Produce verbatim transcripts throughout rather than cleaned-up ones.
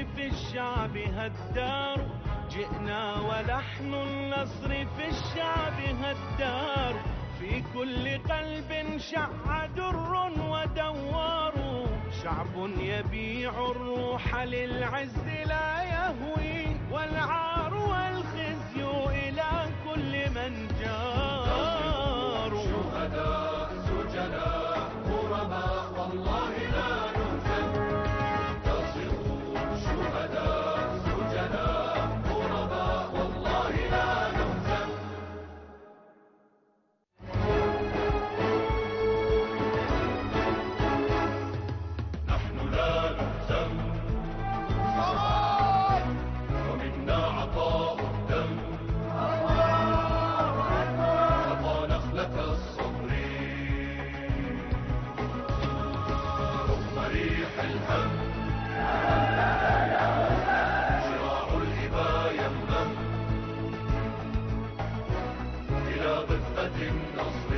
في الشعب هدار، جئنا ولحن النصر في الشعب هدار، في كل قلب شع در ودوار، شعب يبيع الروح للعز لا يهوي، والعار والخزي إلى كل من جار. شهداء سجناء غرباء والله لا نهزم، تصرون شهداء سجناء غرباء والله لا نهزم. نحن لا نهزم، ومنا عطاء الدم، سقى نخلة الصبر رغم ريح الهم، شراع الإبا يمم إلى ضفة النصر.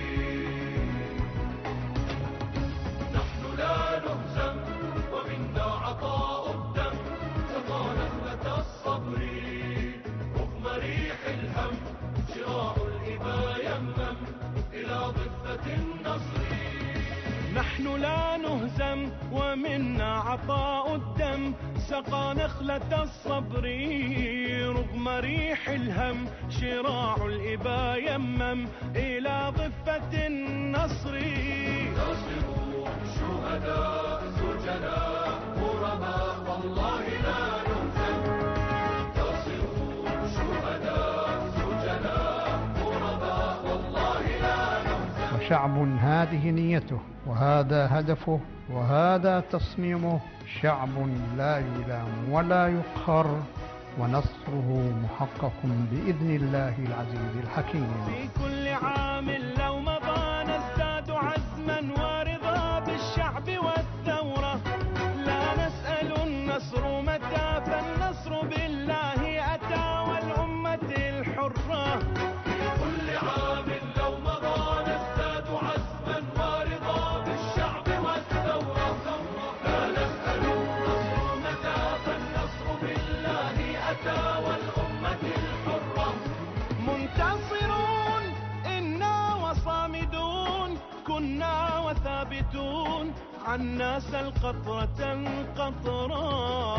نحن لا نهزم، ومنا عطاء الدم، سقى نخلة الصبر رغم ريح الهم، شراع الإبا يمم إلى ضفة النصر. نحن لا نهزم ومنا عطاء الدم، سقى نخلة الصبر رغم ريح الهم، شراع الإبا يمم إلى ضفة النصر. ناصرون شهداء سجناء غرباء والله لا نهزم، ناصرون شهداء سجناء غرباء والله لا نهزم. وشعب هذه نيته وهذا هدفه وهذا تصميمه، شعب لا يلام ولا يقهر، ونصره محقق بإذن الله العزيز الحكيم. في كل عام لو مضى نزداد عزما ورضا بالشعب والثورة، لا نسأل النصر متى فالنصر بالله أتى والأمة الحرة. في كل عام لو مضى نزداد عزما ورضا بالشعب والثورة، لا نسأل النصر متى فالنصر بالله أتى والأمة الحرة. منتصرون إنا وصامدون، كنا وثابتون، عنا سل قطرة قطرة.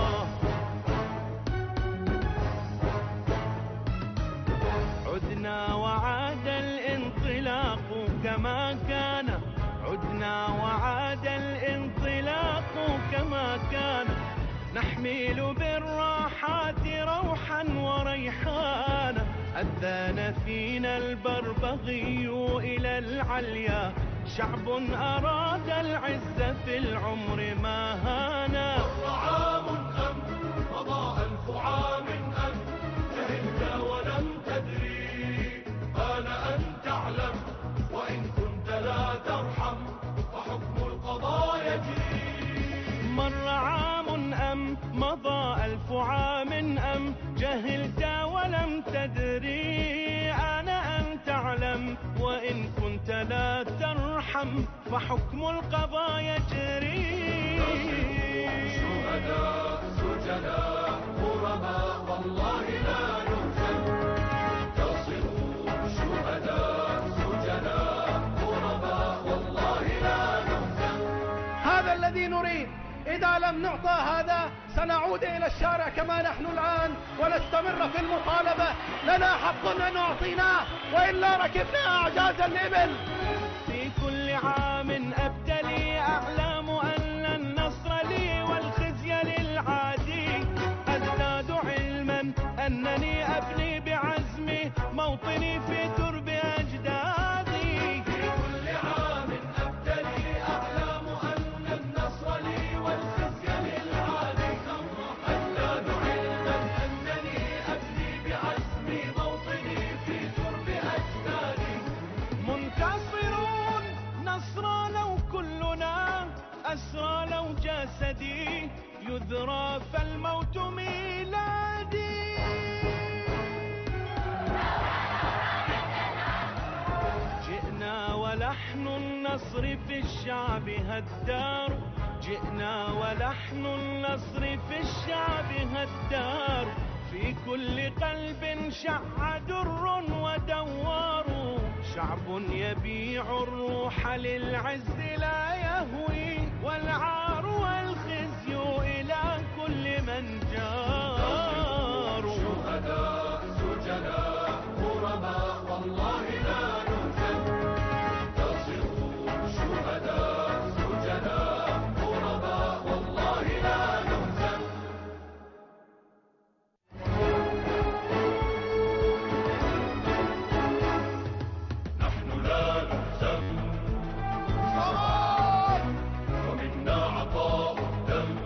عدنا وعاد الانطلاق كما كان، عدنا وعاد الانطلاق كما كان، نحمل بالراحات روحا وريحانا، أذان فينا البربغي إلى العليا، شعب أراد العز في العمر ما هانا. مر عام أم مضى ألف عام أم جهلت ولم تدري، آن أن تعلم وإن كنت لا ترحم فحكم القضاء يجري. مر عام أم مضى ألف عام أم جهلت ولم تدري، أنا أن تعلم وإن كنت لا ترحم فحكم القضاء يجري. شهداء سجناء غرباء والله لا نهزم، تصرون شهداء سجناء غرباء والله لا نهزم. هذا الذي نريد، إذا لم نعطى هذا سنعود إلى الشارع كما نحن الآن ونستمر في المطالبة. لنا حق أن أعطيناه وإلا ركبنا أعجاز الإبل. في كل عام أبتلي أعلام أن النصر لي والخزي للعادي، أزداد علما أنني أبني بعزمي موطني في ترب أجدادي. في كل عام أبتلي أعلام أن النصر لي والخزي للعادي، أزداد علما أنني أبني بعزمي موطني في ترب أجدادي. منتصرون نصرى لو كلنا أسرى، لو جسدي يذرى فالموت ميلادي. جئنا ولحن النصر في الشعب هدار، جئنا ولحن النصر في الشعب هدار، في كل قلب شع در ودوار، شعب يبيع الروح للعز لا يهوي، والعار والخزي إلى كل من جار. شهداء سجناء غرباء والله لا نهزم، تصروا شهداء سجناء غرباء والله لا نهزم. نحن لا نهزم، ومنا عطاء الدم،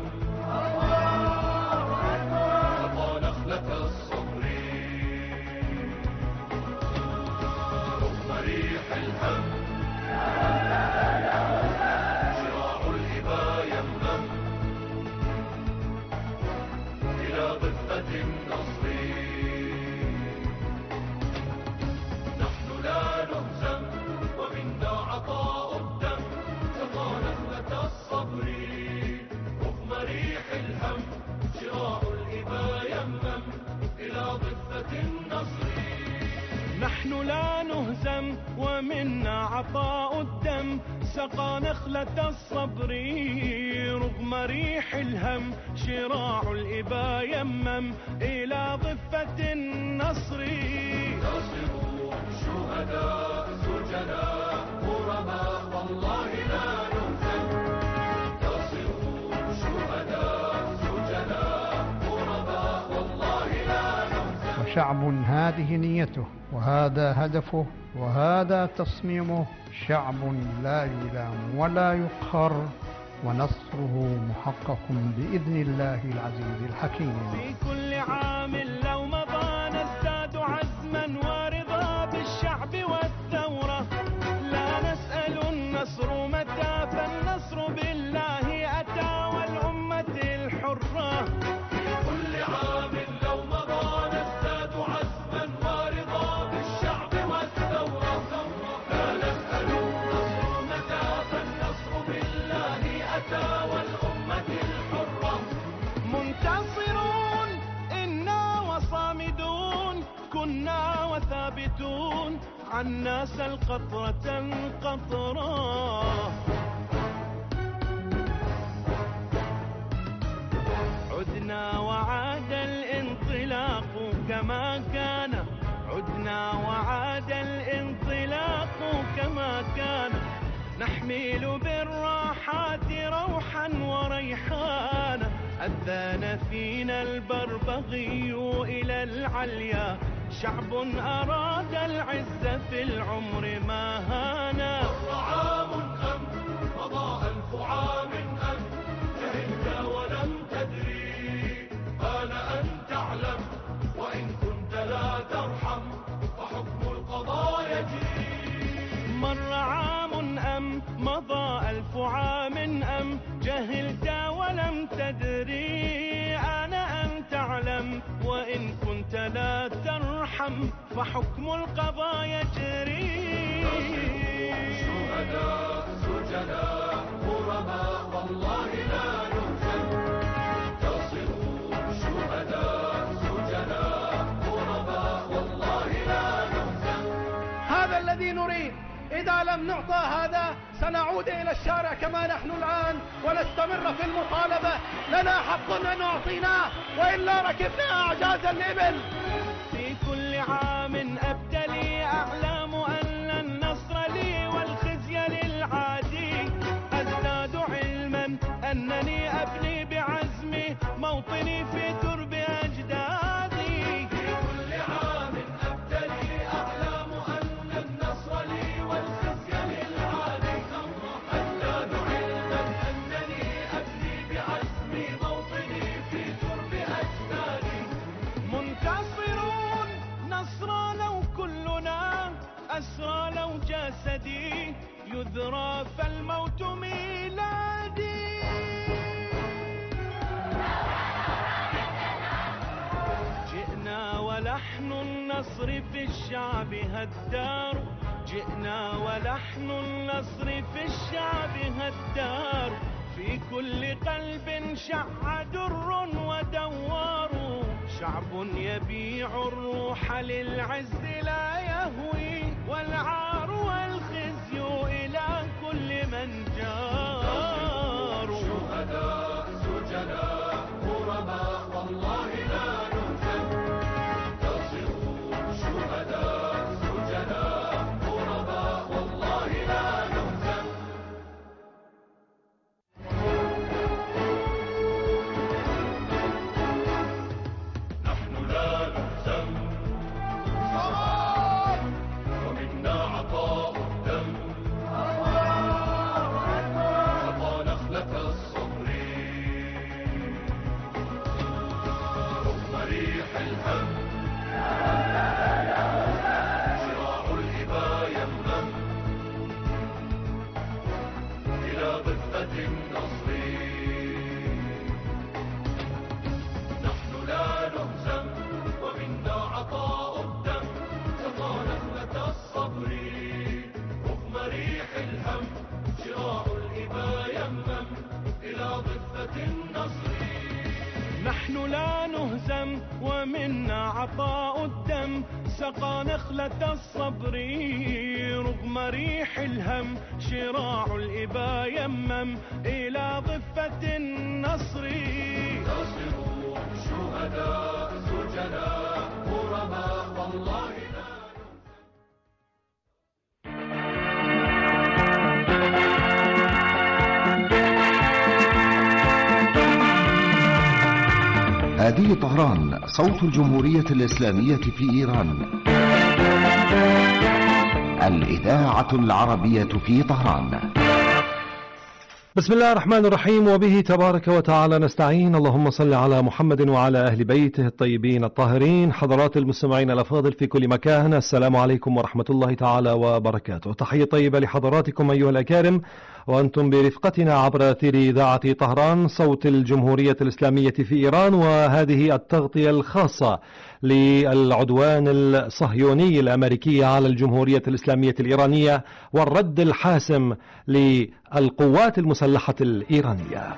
سقى نخلة الصبر رغم ريح الهم، شراع الإبا يمم إلى ضفة النصر. نحن لا نهزم، ومنا عطاء الدم، سقى نخلة الصبر رغم ريح الهم، شراع الإبا يمم إلى ضفة النصر. نحن لا نهزم ومنا عطاء الدم، سقى نخلة الصبر رغم ريح الهم، شراع الإبا يمم إلى ضفة النصر. تصروا شهداء سجناء غرباء والله لا نهزم، تصروا شهداء سجناء غرباء والله لا نهزم. وشعب هذه نيته وهذا هدفه وهذا تصميمه، شعب لا يلام ولا يقهر، ونصره محقق بإذن الله العزيز الحكيم. في كل عام لو مضى نزداد عزما ورضا بالشعب والثورة، لا نسأل النصر متى، فالنصر بالله أتى والأمة الحرة. كل عام لو مضى نزداد عزما ورضا بالشعب والثورة، لا نسأل النصر متى، فالنصر بالله أتى والأمة الحرة. منتصرون إنا وصامدون، كنا وثابتون، عنا سل قطرة قطرة. عدنا وعاد الانطلاق كما كان، عدنا وعاد الانطلاق كما كان، نحمل بالراحات روحا وريحانا، أذان فينا البربغي إلى العليا، شعب أراد العز في العمر ما هانا. مر عام أم مضى ألف عام أم جهلت ولم تدري، آن أن تعلم وإن كنت لا ترحم، فحكم القضاء يجري. مر عام أم مضى ألف عام أم جهلت ولم تدري، أنا أن تعلم وإن كنت لا ترحم، فحكم القضاء يجري. شهداء سجناء غرباء والله لا نهزم، تصروا شهداء سجناء غرباء والله لا نهزم. هذا الذي نريد، إذا لم نعطى هذا سنعود إلى الشارع كما نحن الآن ونستمر في المطالبة. لنا حق أن أعطيناه، وإلا ركبنا أعجاز الإبل. في كل عام أبتلي أعلام أن النصر لي والخزي للعادي، أزداد علما أنني أبني بعزمي موطني في ترب أجدادي. في كل عام أبتلي أعلام أن النصر لي والخزي للعادي، أزداد علما أنني أبني بعزمي موطني في ترب أجدادي. منتصرون نصرى لو كلنا أسرى، لو جسدي يذرى فالموت ميلادي. جئنا ولحن النصر في الشعب هدار، جئنا ولحن النصر في الشعب هدار، في كل قلب شع در ودوار، شعب يبيع الروح للعز لا يهوي، والعار والخزي إلى كل من جار. شهداء سجناء غرباء والله لا نهزم، انتصروا شهداء سجناء غرباء والله لا نهزم. نحن لا نهزم ومنا عطاء الدم، سقى نخلة الصبر رغم ريح الهم، شراع الإبا يمم إلى ضفة النصر. نحن لا نهزم ومنا عطاء الدم، سقى نخلة الصبر رغم ريح الهم، شراع الإبا يمم إلى ضفة النصر. نحن لا نهزم ومنا عطاء الدم، سقى نخلة الصبر رغم ريح الهم، شراع الإبا يمم إلى ضفة النصر. انتصروا شهداء سجناء غرباء والله لا هذه طهران، صوت الجمهورية الإسلامية في إيران، الإذاعة العربية في طهران. بسم الله الرحمن الرحيم، وبه تبارك وتعالى نستعين. اللهم صل على محمد وعلى أهل بيته الطيبين الطاهرين. حضرات المستمعين الأفاضل في كل مكان، السلام عليكم ورحمة الله تعالى وبركاته. تحية طيبة لحضراتكم أيها الأكارم، وأنتم برفقتنا عبر أثير إذاعة طهران، صوت الجمهورية الإسلامية في إيران، وهذه التغطية الخاصة للعدوان الصهيوني الأمريكي على الجمهورية الإسلامية الإيرانية والرد الحاسم للقوات المسلحة الإيرانية.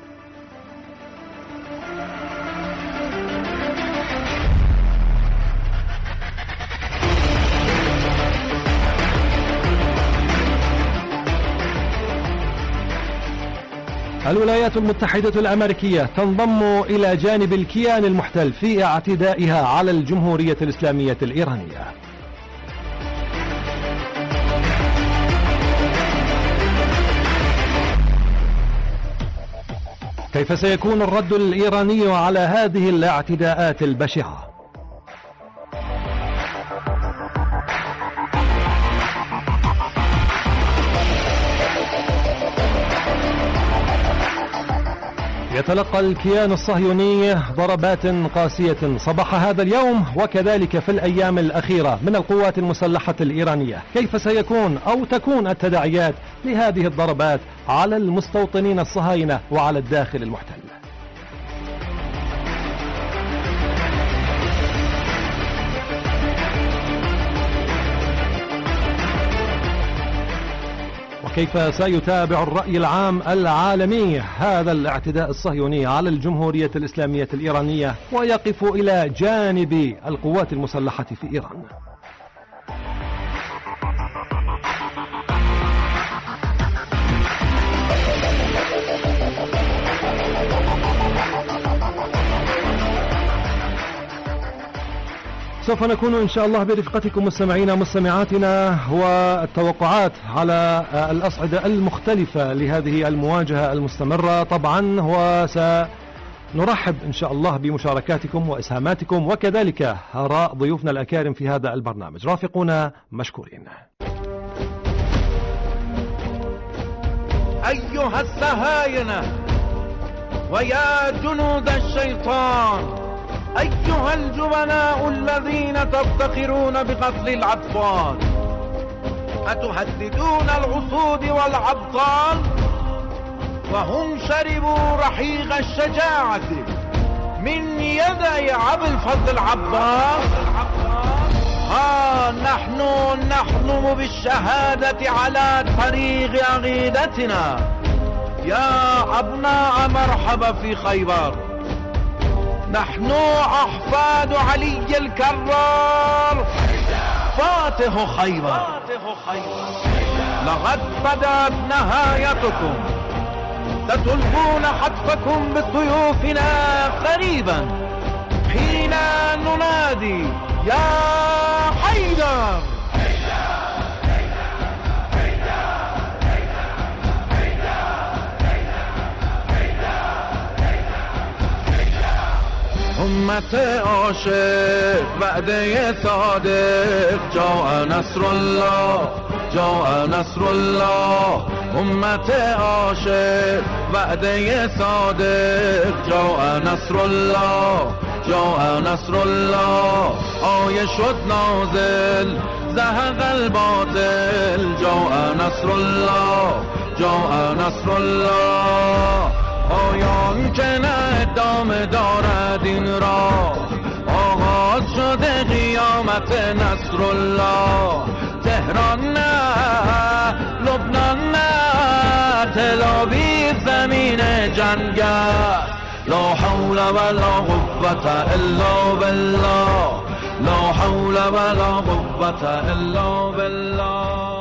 الولايات المتحدة الأمريكية تنضم إلى جانب الكيان المحتل في اعتدائها على الجمهورية الإسلامية الإيرانية. كيف سيكون الرد الإيراني على هذه الاعتداءات البشعة؟ يتلقى الكيان الصهيوني ضربات قاسية صباح هذا اليوم وكذلك في الأيام الأخيرة من القوات المسلحة الإيرانية. كيف سيكون أو تكون التداعيات لهذه الضربات على المستوطنين الصهاينة وعلى الداخل المحتل؟ وكيف سيتابع الرأي العام العالمي هذا الاعتداء الصهيوني على الجمهورية الإسلامية الإيرانية ويقف إلى جانب القوات المسلحة في إيران؟ سوف نكون إن شاء الله برفقتكم مستمعينا مستمعاتنا والتوقعات على الأصعدة المختلفة لهذه المواجهة المستمرة طبعا، وسنرحب إن شاء الله بمشاركاتكم وإسهاماتكم وكذلك آراء ضيوفنا الأكارم في هذا البرنامج. رافقونا مشكورين. أيها الصهاينة ويا جنود الشيطان، أيها الجبناء الذين تفتخرون بقتل الأطفال، أتهددون العصود والأبطال وهم شربوا رحيق الشجاعة من يدي أبي الفضل العباس؟ ها نحن نحلم بالشهادة على طريق عقيدتنا يا أبناء مرحبا في خيبر. نحن أحفاد علي الكرار فاتح خيبر. لقد بدأت نهايتكم، ستلقون حتفكم بسيوفنا قريبا حين ننادي يا حيدر. أمة عاشق وعده صادق، جاء نصر الله جاء نصر الله. أمة عاشق وعده صادق، جاء نصر الله جاء نصر الله. آیه شد نازل زهق الباطل، جاء نصر الله جاء نصر الله. آیان که نه ادامه دارد این را، آغاز شده قیامت نصر الله. تهران نه لبنان نه تل آویو زمین جنگ است. لا حول ولا قوة الا بالله، لا حول ولا قوة الا بالله.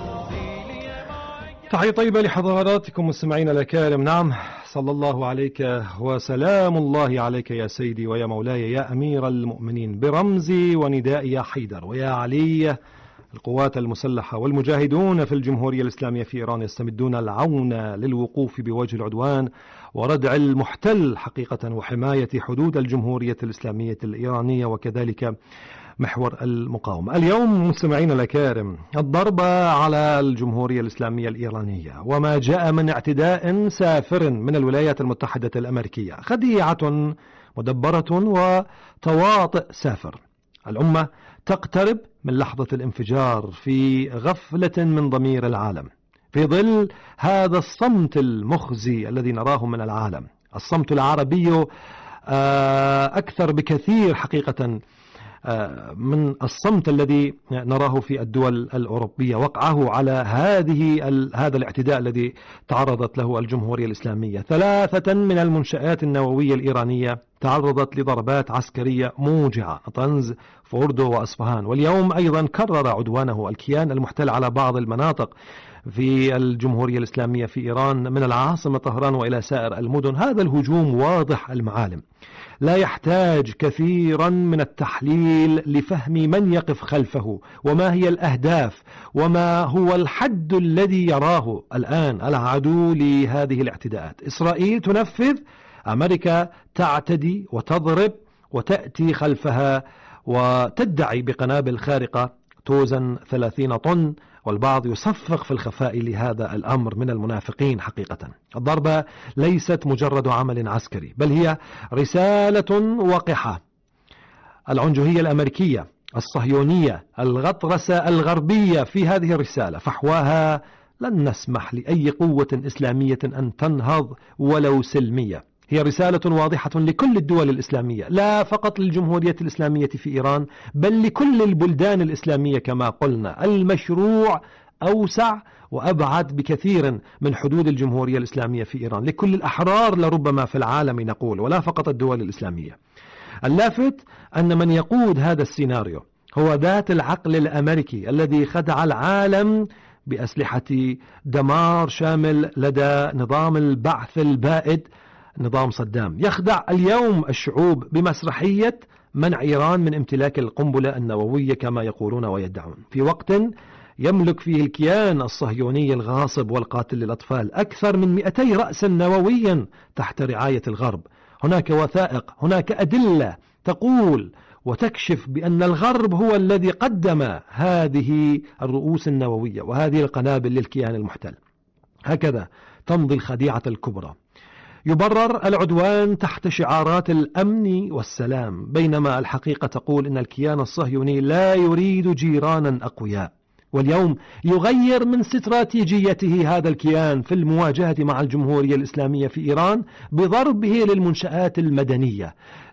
تحية طيبة لحضراتكم مستمعينا الأكارم. نعم، صلى الله عليك وسلام الله عليك يا سيدي ويا مولاي يا أمير المؤمنين، برمزي وندائي يا حيدر ويا علي. القوات المسلحة والمجاهدون في الجمهورية الإسلامية في إيران يستمدون العون للوقوف بوجه العدوان وردع المحتل حقيقة، وحماية حدود الجمهورية الإسلامية الإيرانية وكذلك محور المقاومة. اليوم مستمعين الأكارم، الضربة على الجمهورية الإسلامية الإيرانية وما جاء من اعتداء سافر من الولايات المتحدة الأمريكية، خديعة مدبرة وتواطئ سافر. الأمة تقترب من لحظة الانفجار في غفلة من ضمير العالم، في ظل هذا الصمت المخزي الذي نراه من العالم. الصمت العربي أكثر بكثير حقيقة من الصمت الذي نراه في الدول الأوروبية، وقعه على هذه هذا الاعتداء الذي تعرضت له الجمهورية الإسلامية. ثلاثة من المنشآت النووية الإيرانية تعرضت لضربات عسكرية موجعة، طنز، فوردو وأصفهان. واليوم أيضا كرر عدوانه الكيان المحتل على بعض المناطق في الجمهورية الإسلامية في إيران من العاصمة طهران وإلى سائر المدن. هذا الهجوم واضح المعالم، لا يحتاج كثيرا من التحليل لفهم من يقف خلفه وما هي الأهداف وما هو الحد الذي يراه الآن العدو لهذه الاعتداءات. إسرائيل تنفذ، أمريكا تعتدي وتضرب وتأتي خلفها وتدعي بقنابل خارقة توزن ثلاثين طن، والبعض يصفق في الخفاء لهذا الأمر من المنافقين. حقيقة الضربة ليست مجرد عمل عسكري، بل هي رسالة وقحة. العنجهية الأمريكية الصهيونية الغطرسة الغربية في هذه الرسالة فحواها لن نسمح لأي قوة إسلامية أن تنهض ولو سلمية. هي رسالة واضحة لكل الدول الإسلامية، لا فقط للجمهورية الإسلامية في إيران بل لكل البلدان الإسلامية. كما قلنا المشروع أوسع وأبعد بكثير من حدود الجمهورية الإسلامية في إيران، لكل الأحرار لربما في العالم نقول، ولا فقط الدول الإسلامية. اللافت أن من يقود هذا السيناريو هو ذات العقل الأمريكي الذي خدع العالم بأسلحة دمار شامل لدى نظام البعث البائد نظام صدام. يخدع اليوم الشعوب بمسرحية منع إيران من امتلاك القنبلة النووية كما يقولون ويدعون، في وقت يملك فيه الكيان الصهيوني الغاصب والقاتل للأطفال أكثر من مئتي رأس نوويا تحت رعاية الغرب. هناك وثائق، هناك أدلة تقول وتكشف بأن الغرب هو الذي قدم هذه الرؤوس النووية وهذه القنابل للكيان المحتل. هكذا تمضي الخديعة الكبرى. يبرر العدوان تحت شعارات الأمن والسلام، بينما الحقيقة تقول إن الكيان الصهيوني لا يريد جيرانا أقوياء. واليوم يغير من استراتيجيته هذا الكيان في المواجهة مع الجمهورية الإسلامية في إيران بضربه للمنشآت المدنية،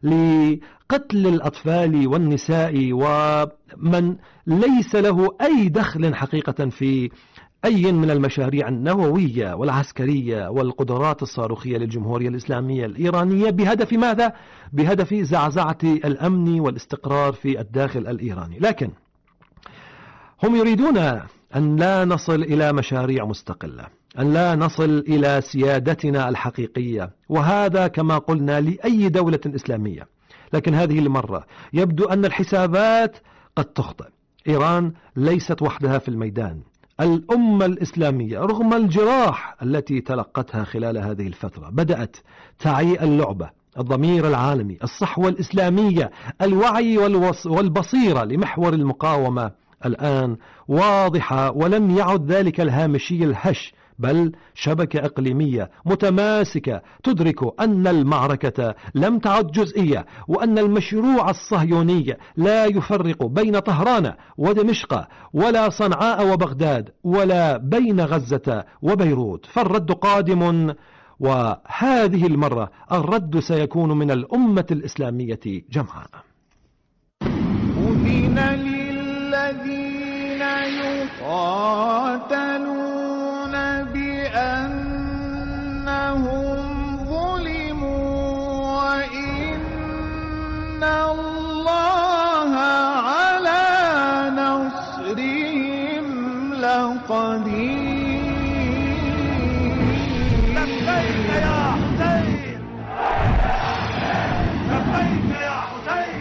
لقتل الأطفال والنساء ومن ليس له أي دخل حقيقة في أي من المشاريع النووية والعسكرية والقدرات الصاروخية للجمهورية الإسلامية الإيرانية بهدف ماذا؟ بهدف زعزعة الأمن والاستقرار في الداخل الإيراني. لكن هم يريدون أن لا نصل إلى مشاريع مستقلة، أن لا نصل إلى سيادتنا الحقيقية، وهذا كما قلنا لأي دولة إسلامية. لكن هذه المرة يبدو أن الحسابات قد تخطئ. إيران ليست وحدها في الميدان. الأمة الإسلامية رغم الجراح التي تلقتها خلال هذه الفترة بدأت تعي اللعبة. الضمير العالمي، الصحوة الإسلامية، الوعي والبصيرة لمحور المقاومة الآن واضحة، ولم يعد ذلك الهامشي الهش، بل شبكة إقليمية متماسكة تدرك أن المعركة لم تعد جزئية، وأن المشروع الصهيوني لا يفرق بين طهران ودمشق ولا صنعاء وبغداد ولا بين غزة وبيروت، فالرد قادم، وهذه المرة الرد سيكون من الأمة الإسلامية جمعاء. أذن للذين يقاتلون بأنهم ظلموا وإن الله على نصرهم لقدير. لبيك يا حسين، لبيك يا حسين.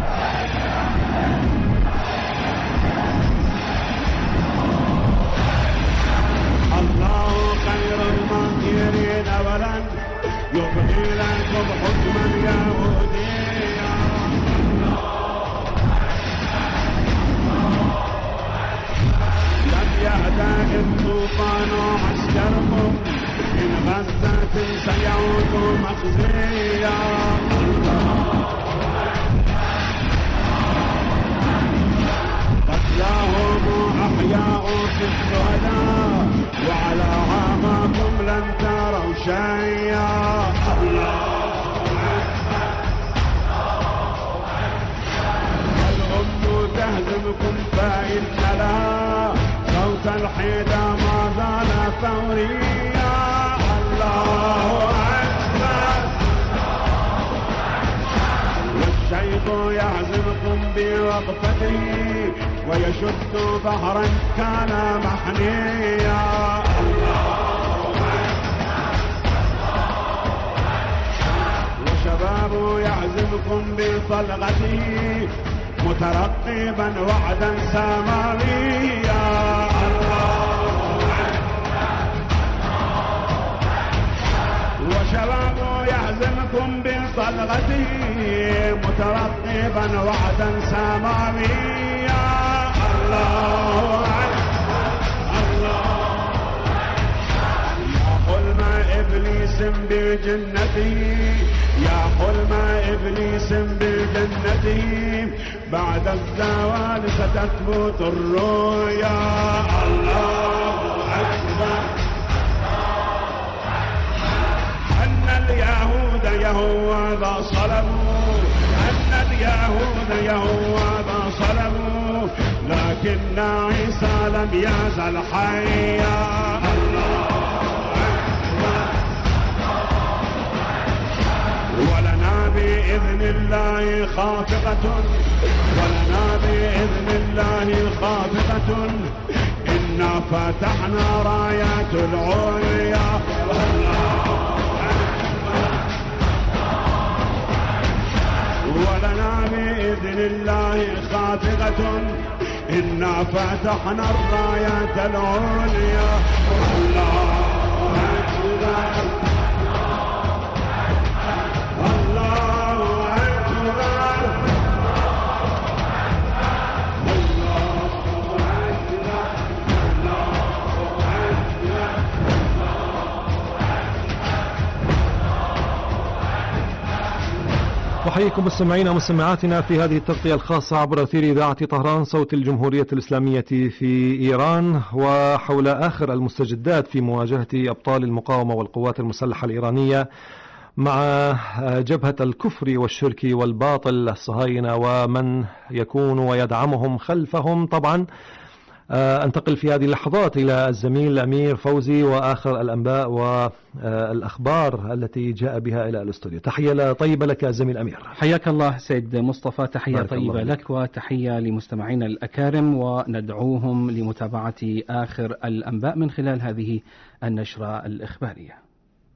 الله خير الماكرين ولن يبقي لكم حكما يهوديا. لم يهدأ الطوفان عسكركم من غزة سيعود مخزيا. قتلاهم أحياء في الشهداء وعلى عامكم لن تروا شيئا. الأم تهزمكم فإن لا صوت الحيدة ما زال ثوريا. الله أكبر. والشيخ يهزمكم بوقفته ويشد ظهرا كان محنيا. وشباب يعزمكم بطلقته مترقبا وعدا سماويا. وشباب يعزمكم بطلقته مترقبا وعدا سماويا. الله الله. يا حلم إبليس بجنته، يا حلم إبليس بجنته، بعد الزوال ستثبت الرؤيا. الله أكبر. أن اليهود يهوذا صلبوا، أن اليهود يهوذا صلبوا، لكن عيسى لم يزل حيا. الله أكبر. ولنا بإذن الله خافقة، ولنا بإذن الله خافقة، إنا فتحنا رايات العليا. الله أكبر. ولنا بإذن الله خافقة، إنا فتحنا الرايات العليا. الله أكبر. الله أكبر. أحييكم مستمعينا ومستمعاتنا في هذه التغطية الخاصة عبر أثير إذاعة طهران صوت الجمهورية الإسلامية في إيران، وحول آخر المستجدات في مواجهة أبطال المقاومة والقوات المسلحة الإيرانية مع جبهة الكفر والشرك والباطل الصهاينة ومن يكون ويدعمهم خلفهم. طبعا أنتقل في هذه اللحظات إلى الزميل الأمير فوزي وآخر الأنباء والأخبار التي جاء بها إلى الاستوديو. تحية طيبة لك الزميل أمير. حياك الله سيد مصطفى، تحية طيبة لك وتحية لمستمعينا الأكارم، وندعوهم لمتابعة آخر الأنباء من خلال هذه النشرة الإخبارية.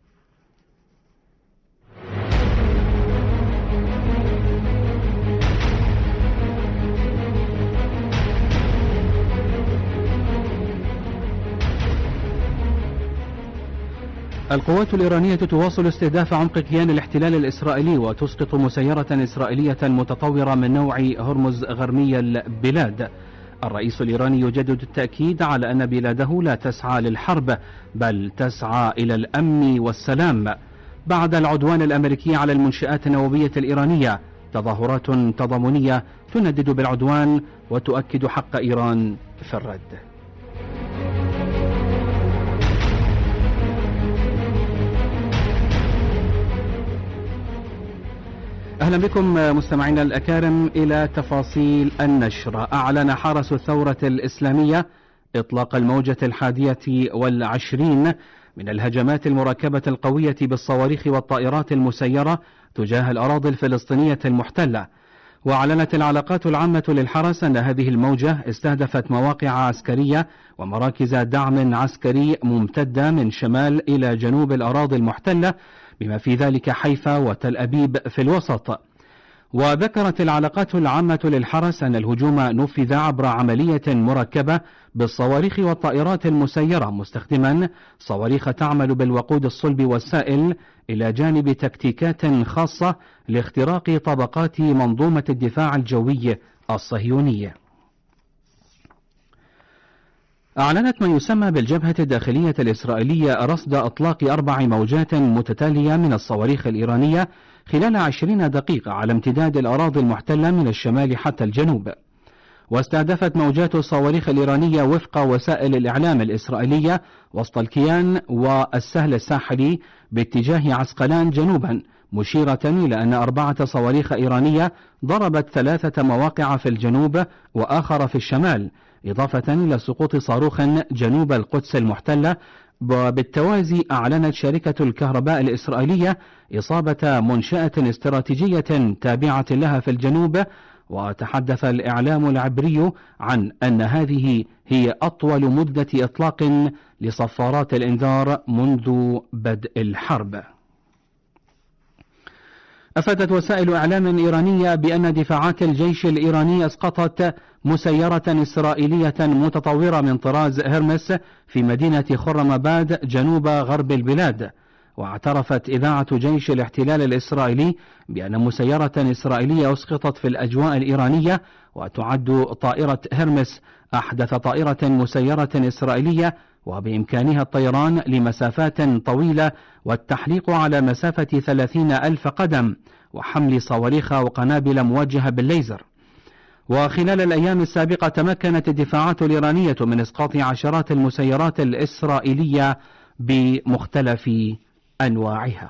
القوات الإيرانية تواصل استهداف عمق كيان الاحتلال الإسرائيلي وتسقط مسيرة إسرائيلية متطورة من نوع هرمز غرمي البلاد. الرئيس الإيراني يجدد التأكيد على أن بلاده لا تسعى للحرب بل تسعى إلى الأمن والسلام بعد العدوان الأمريكي على المنشآت النووية الإيرانية. تظاهرات تضامنية تندد بالعدوان وتؤكد حق إيران في الرد. أهلا بكم مستمعينا الأكارم إلى تفاصيل النشر. أعلن حرس الثورة الإسلامية إطلاق الموجة الحادية والعشرين من الهجمات المركبة القوية بالصواريخ والطائرات المسيرة تجاه الأراضي الفلسطينية المحتلة. وأعلنت العلاقات العامة للحرس أن هذه الموجة استهدفت مواقع عسكرية ومراكز دعم عسكري ممتدة من شمال إلى جنوب الأراضي المحتلة، بما في ذلك حيفا وتل أبيب في الوسط. وذكرت العلاقات العامة للحرس أن الهجوم نفذ عبر عملية مركبة بالصواريخ والطائرات المسيرة مستخدما صواريخ تعمل بالوقود الصلب والسائل إلى جانب تكتيكات خاصة لاختراق طبقات منظومة الدفاع الجوي الصهيونية. أعلنت ما يسمى بالجبهة الداخلية الإسرائيلية رصد إطلاق أربع موجات متتالية من الصواريخ الإيرانية خلال عشرين دقيقة على امتداد الأراضي المحتلة من الشمال حتى الجنوب. واستهدفت موجات الصواريخ الإيرانية وفق وسائل الإعلام الإسرائيلية وسط الكيان والسهل الساحلي باتجاه عسقلان جنوبا، مشيرة إلى أن أربعة صواريخ إيرانية ضربت ثلاثة مواقع في الجنوب وآخر في الشمال، إضافة إلى سقوط صاروخ جنوب القدس المحتلة. وبالتوازي أعلنت شركة الكهرباء الإسرائيلية إصابة منشأة استراتيجية تابعة لها في الجنوب. وتحدث الإعلام العبري عن أن هذه هي أطول مدة إطلاق لصفارات الإنذار منذ بدء الحرب. أفادت وسائل إعلام إيرانية بأن دفاعات الجيش الإيراني أسقطت مسيرة إسرائيلية متطورة من طراز هرمس في مدينة خرماباد جنوب غرب البلاد. واعترفت إذاعة جيش الاحتلال الإسرائيلي بأن مسيرة إسرائيلية أسقطت في الأجواء الإيرانية، وتعد طائرة هرمس أحدث طائرة مسيرة إسرائيلية وبإمكانها الطيران لمسافات طويلة والتحليق على مسافة ثلاثين ألف قدم وحمل صواريخ وقنابل موجهة بالليزر. وخلال الأيام السابقة تمكنت الدفاعات الإيرانية من إسقاط عشرات المسيرات الإسرائيلية بمختلف أنواعها.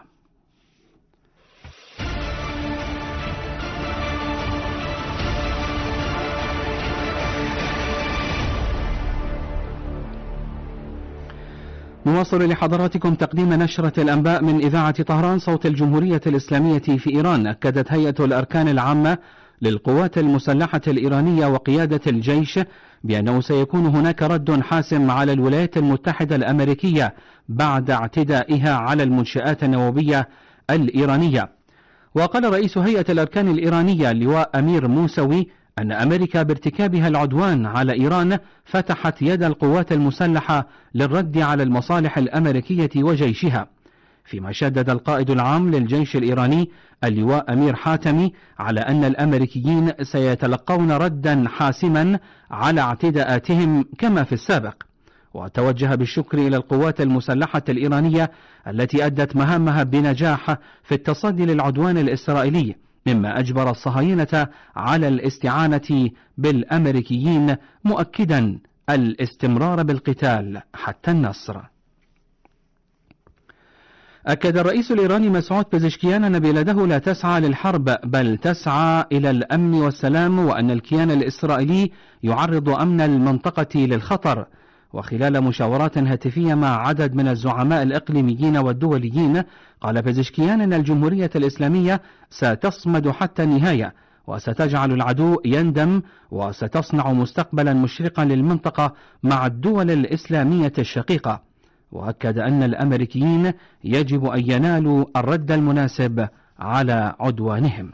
نواصل لحضراتكم تقديم نشرة الأنباء من إذاعة طهران صوت الجمهورية الإسلامية في إيران. أكدت هيئة الأركان العامة للقوات المسلحة الإيرانية وقيادة الجيش بأنه سيكون هناك رد حاسم على الولايات المتحدة الأمريكية بعد اعتدائها على المنشآت النووية الإيرانية. وقال رئيس هيئة الأركان الإيرانية اللواء أمير موسوي أن أمريكا بارتكابها العدوان على إيران فتحت يد القوات المسلحة للرد على المصالح الأمريكية وجيشها. فيما شدد القائد العام للجيش الإيراني اللواء أمير حاتمي على أن الأمريكيين سيتلقون ردا حاسما على اعتداءاتهم كما في السابق. وتوجه بالشكر إلى القوات المسلحة الإيرانية التي أدت مهامها بنجاح في التصدي للعدوان الإسرائيلي، مما أجبر الصهاينة على الاستعانة بالأمريكيين، مؤكدا الاستمرار بالقتال حتى النصر. أكد الرئيس الإيراني مسعود بزشكيان أن بلاده لا تسعى للحرب بل تسعى إلى الأمن والسلام، وأن الكيان الإسرائيلي يعرض أمن المنطقة للخطر. وخلال مشاورات هاتفية مع عدد من الزعماء الإقليميين والدوليين، قال بزشكيان أن الجمهورية الإسلامية ستصمد حتى النهاية، وستجعل العدو يندم، وستصنع مستقبلا مشرقا للمنطقة مع الدول الإسلامية الشقيقة. وأكد أن الأمريكيين يجب أن ينالوا الرد المناسب على عدوانهم.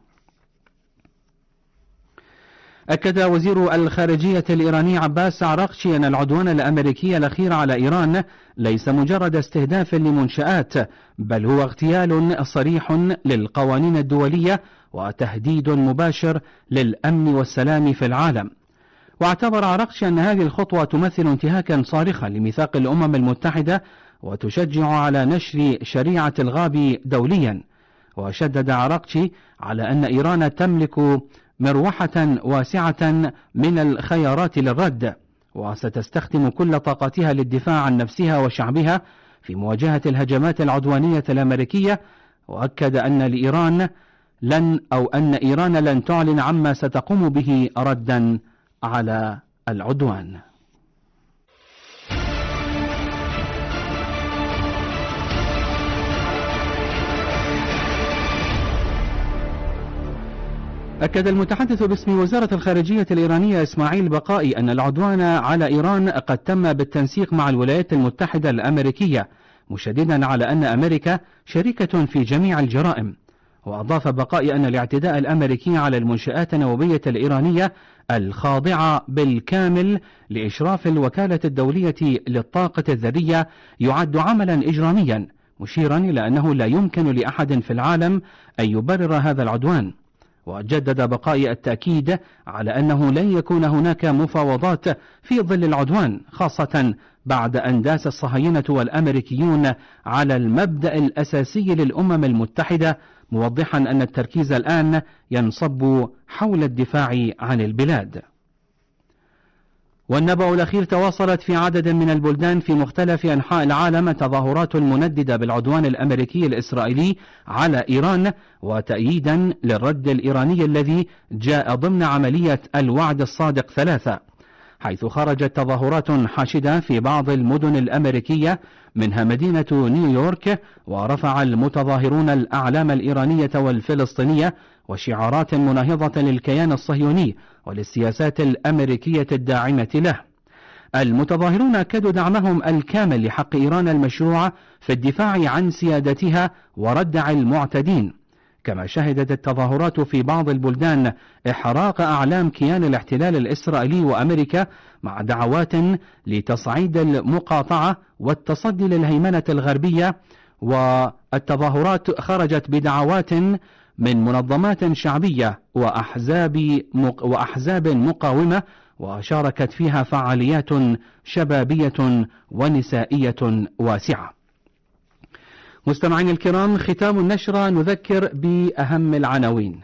أكد وزير الخارجية الإيراني عباس عراقشي أن العدوان الأمريكي الأخير على إيران ليس مجرد استهداف لمنشآت، بل هو اغتيال صريح للقوانين الدولية وتهديد مباشر للأمن والسلام في العالم. واعتبر عراقشي أن هذه الخطوة تمثل انتهاكا صارخا لميثاق الأمم المتحدة وتشجع على نشر شريعة الغاب دوليا. وشدد عراقشي على أن إيران تملك مروحة واسعة من الخيارات للرد، وستستخدم كل طاقتها للدفاع عن نفسها وشعبها في مواجهة الهجمات العدوانية الأمريكية. وأكد أن لإيران لن أو أن إيران لن تعلن عما ستقوم به ردا على العدوان. أكد المتحدث باسم وزارة الخارجية الإيرانية إسماعيل بقائي أن العدوان على إيران قد تم بالتنسيق مع الولايات المتحدة الأمريكية، مشددا على أن أمريكا شريكة في جميع الجرائم. وأضاف بقائي أن الاعتداء الأمريكي على المنشآت النووية الإيرانية الخاضعة بالكامل لإشراف الوكالة الدولية للطاقة الذرية يعد عملا إجراميا، مشيرا إلى أنه لا يمكن لأحد في العالم أن يبرر هذا العدوان. وجدد بقائي التأكيد على أنه لن يكون هناك مفاوضات في ظل العدوان، خاصة بعد أن داس الصهاينة والأمريكيون على المبدأ الأساسي للأمم المتحدة، موضحا أن التركيز الآن ينصب حول الدفاع عن البلاد. والنبأ الأخير: تواصلت في عدد من البلدان في مختلف أنحاء العالم التظاهرات المنددة بالعدوان الأمريكي الإسرائيلي على إيران، وتأييدا للرد الإيراني الذي جاء ضمن عملية الوعد الصادق ثلاثة، حيث خرجت تظاهرات حاشدة في بعض المدن الأمريكية منها مدينة نيويورك، ورفع المتظاهرون الأعلام الإيرانية والفلسطينية وشعارات مناهضة للكيان الصهيوني وللسياسات الأمريكية الداعمة له. المتظاهرون أكدوا دعمهم الكامل لحق إيران المشروع في الدفاع عن سيادتها وردع المعتدين. كما شهدت التظاهرات في بعض البلدان إحراق أعلام كيان الاحتلال الإسرائيلي وأمريكا، مع دعوات لتصعيد المقاطعة والتصدي للهيمنة الغربية. والتظاهرات خرجت بدعوات من منظمات شعبية وأحزاب وأحزاب مقاومة، وشاركت فيها فعاليات شبابية ونسائية واسعة. مستمعين الكرام، ختام النشرة نذكر بأهم العناوين.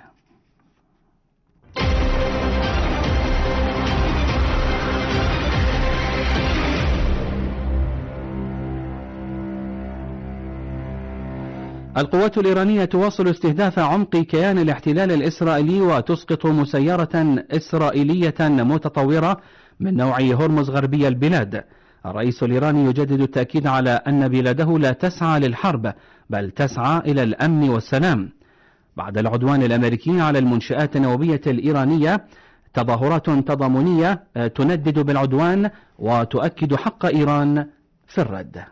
القوات الإيرانية تواصل استهداف عمق كيان الاحتلال الإسرائيلي وتسقط مسيرة إسرائيلية متطورة من نوع هرمز غربي البلاد. الرئيس الإيراني يجدد التأكيد على أن بلاده لا تسعى للحرب بل تسعى إلى الأمن والسلام. بعد العدوان الأمريكي على المنشآت النووية الإيرانية، تظاهرات تضامنية تندد بالعدوان وتؤكد حق إيران في الرد.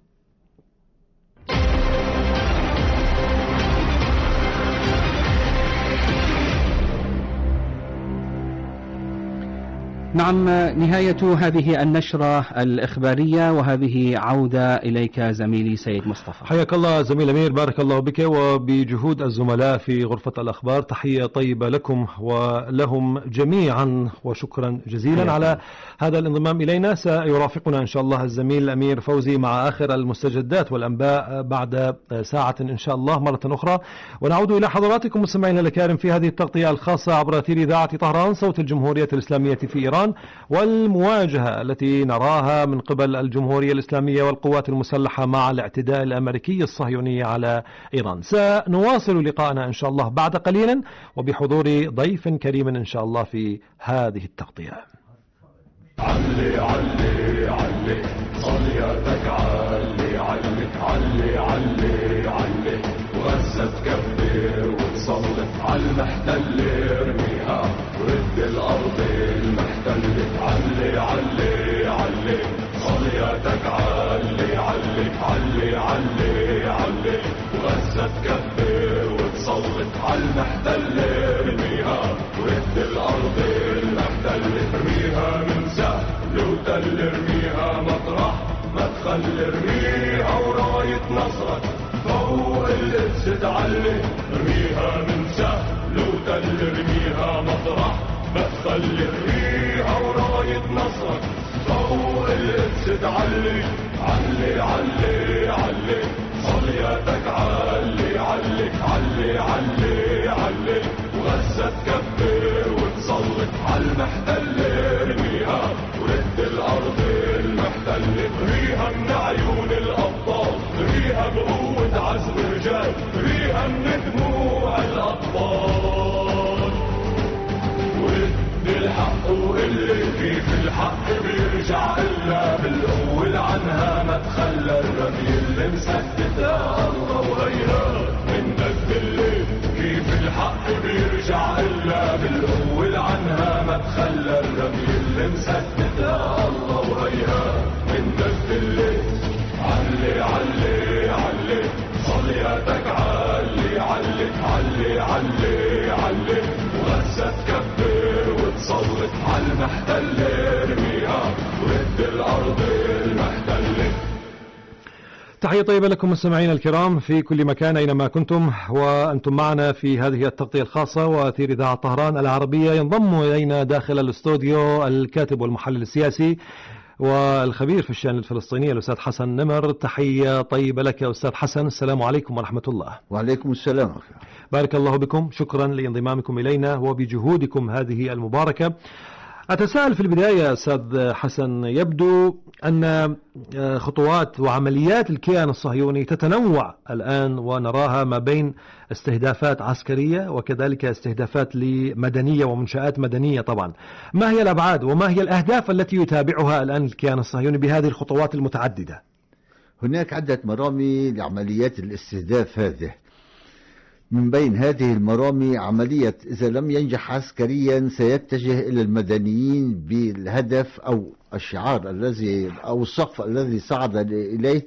نعم، نهاية هذه النشرة الإخبارية، وهذه عودة إليك زميلي سيد مصطفى. حياك الله زميل أمير، بارك الله بك وبجهود الزملاء في غرفة الأخبار. تحية طيبة لكم ولهم جميعا، وشكرا جزيلا على هذا الانضمام إلينا. سيرافقنا إن شاء الله الزميل الأمير فوزي مع آخر المستجدات والأنباء بعد ساعة إن شاء الله مرة أخرى، ونعود إلى حضراتكم مستمعينا الكرام في هذه التغطية الخاصة عبر أثير إذاعة طهران صوت الجمهورية الإسلامية في إيران. إيران والمواجهة التي نراها من قبل الجمهورية الإسلامية والقوات المسلحة مع الاعتداء الأمريكي الصهيوني على إيران. سنواصل لقاءنا إن شاء الله بعد قليل وبحضور ضيف كريم إن شاء الله في هذه التغطية. علي علي علي صلياتك علي علي علي علي علي وهسه تكبر وتصلي على المحتل ارميها ورد الارض المحتله. علي علي علي صلياتك علي علي علي علي علي وهسه تكبر وتصلي على المحتل ارميها ورد الارض المحتله. ارميها من سهل وتل ارميها مطرح ما تخلي ارميها وراية نصرك فوق القدس تعلي. ارميها من سهل وتل ارميها مطرح ما تخلي ارميها وراية نصرك فوق القدس تعلي. علي علي علي صلياتك علي علي علي علي علي وهسه تكبر وتصلي على المحتل ارميها ورد الارض المحتله. ارميها من عيون الابطال ارميها بقوه عزم رجال ارميها من دموع الاطفال. ورد الحق واللي كيف الحق بيرجع الا بالقوه عنها ما تخلى الرمي اللي مسدد يا الله وغيرها من دق الليل. كيف الحق بيرجع الا بالقوه عنها ما تخلى الرمي اللي مسدد يا الله وغيرها من دق الليل. علي علي علي صلياتك علي علي علي علي علي وهسه تكبر وتصلي على المحتل ارميها ورد الارض المحتله. تحية طيبة لكم مستمعينا الكرام في كل مكان أينما كنتم وأنتم معنا في هذه التغطية الخاصة وأثير إذاعة طهران العربية. ينضم إلينا داخل الاستوديو الكاتب والمحلل السياسي والخبير في الشأن الفلسطيني الأستاذ حسن نمر. تحية طيبة لك أستاذ حسن، السلام عليكم ورحمة الله. وعليكم السلام. بارك الله بكم، شكرا لانضمامكم إلينا وبجهودكم هذه المباركة. أتساءل في البداية أستاذ حسن، يبدو أن خطوات وعمليات الكيان الصهيوني تتنوع الآن ونراها ما بين استهدافات عسكرية وكذلك استهدافات لمدنية ومنشآت مدنية. طبعا ما هي الأبعاد وما هي الأهداف التي يتابعها الآن الكيان الصهيوني بهذه الخطوات المتعددة؟ هناك عدة مرامي لعمليات الاستهداف هذه. من بين هذه المرامي عملية إذا لم ينجح عسكريا سيتجه إلى المدنيين بالهدف أو الشعار الذي أو السقف الذي صعد إليه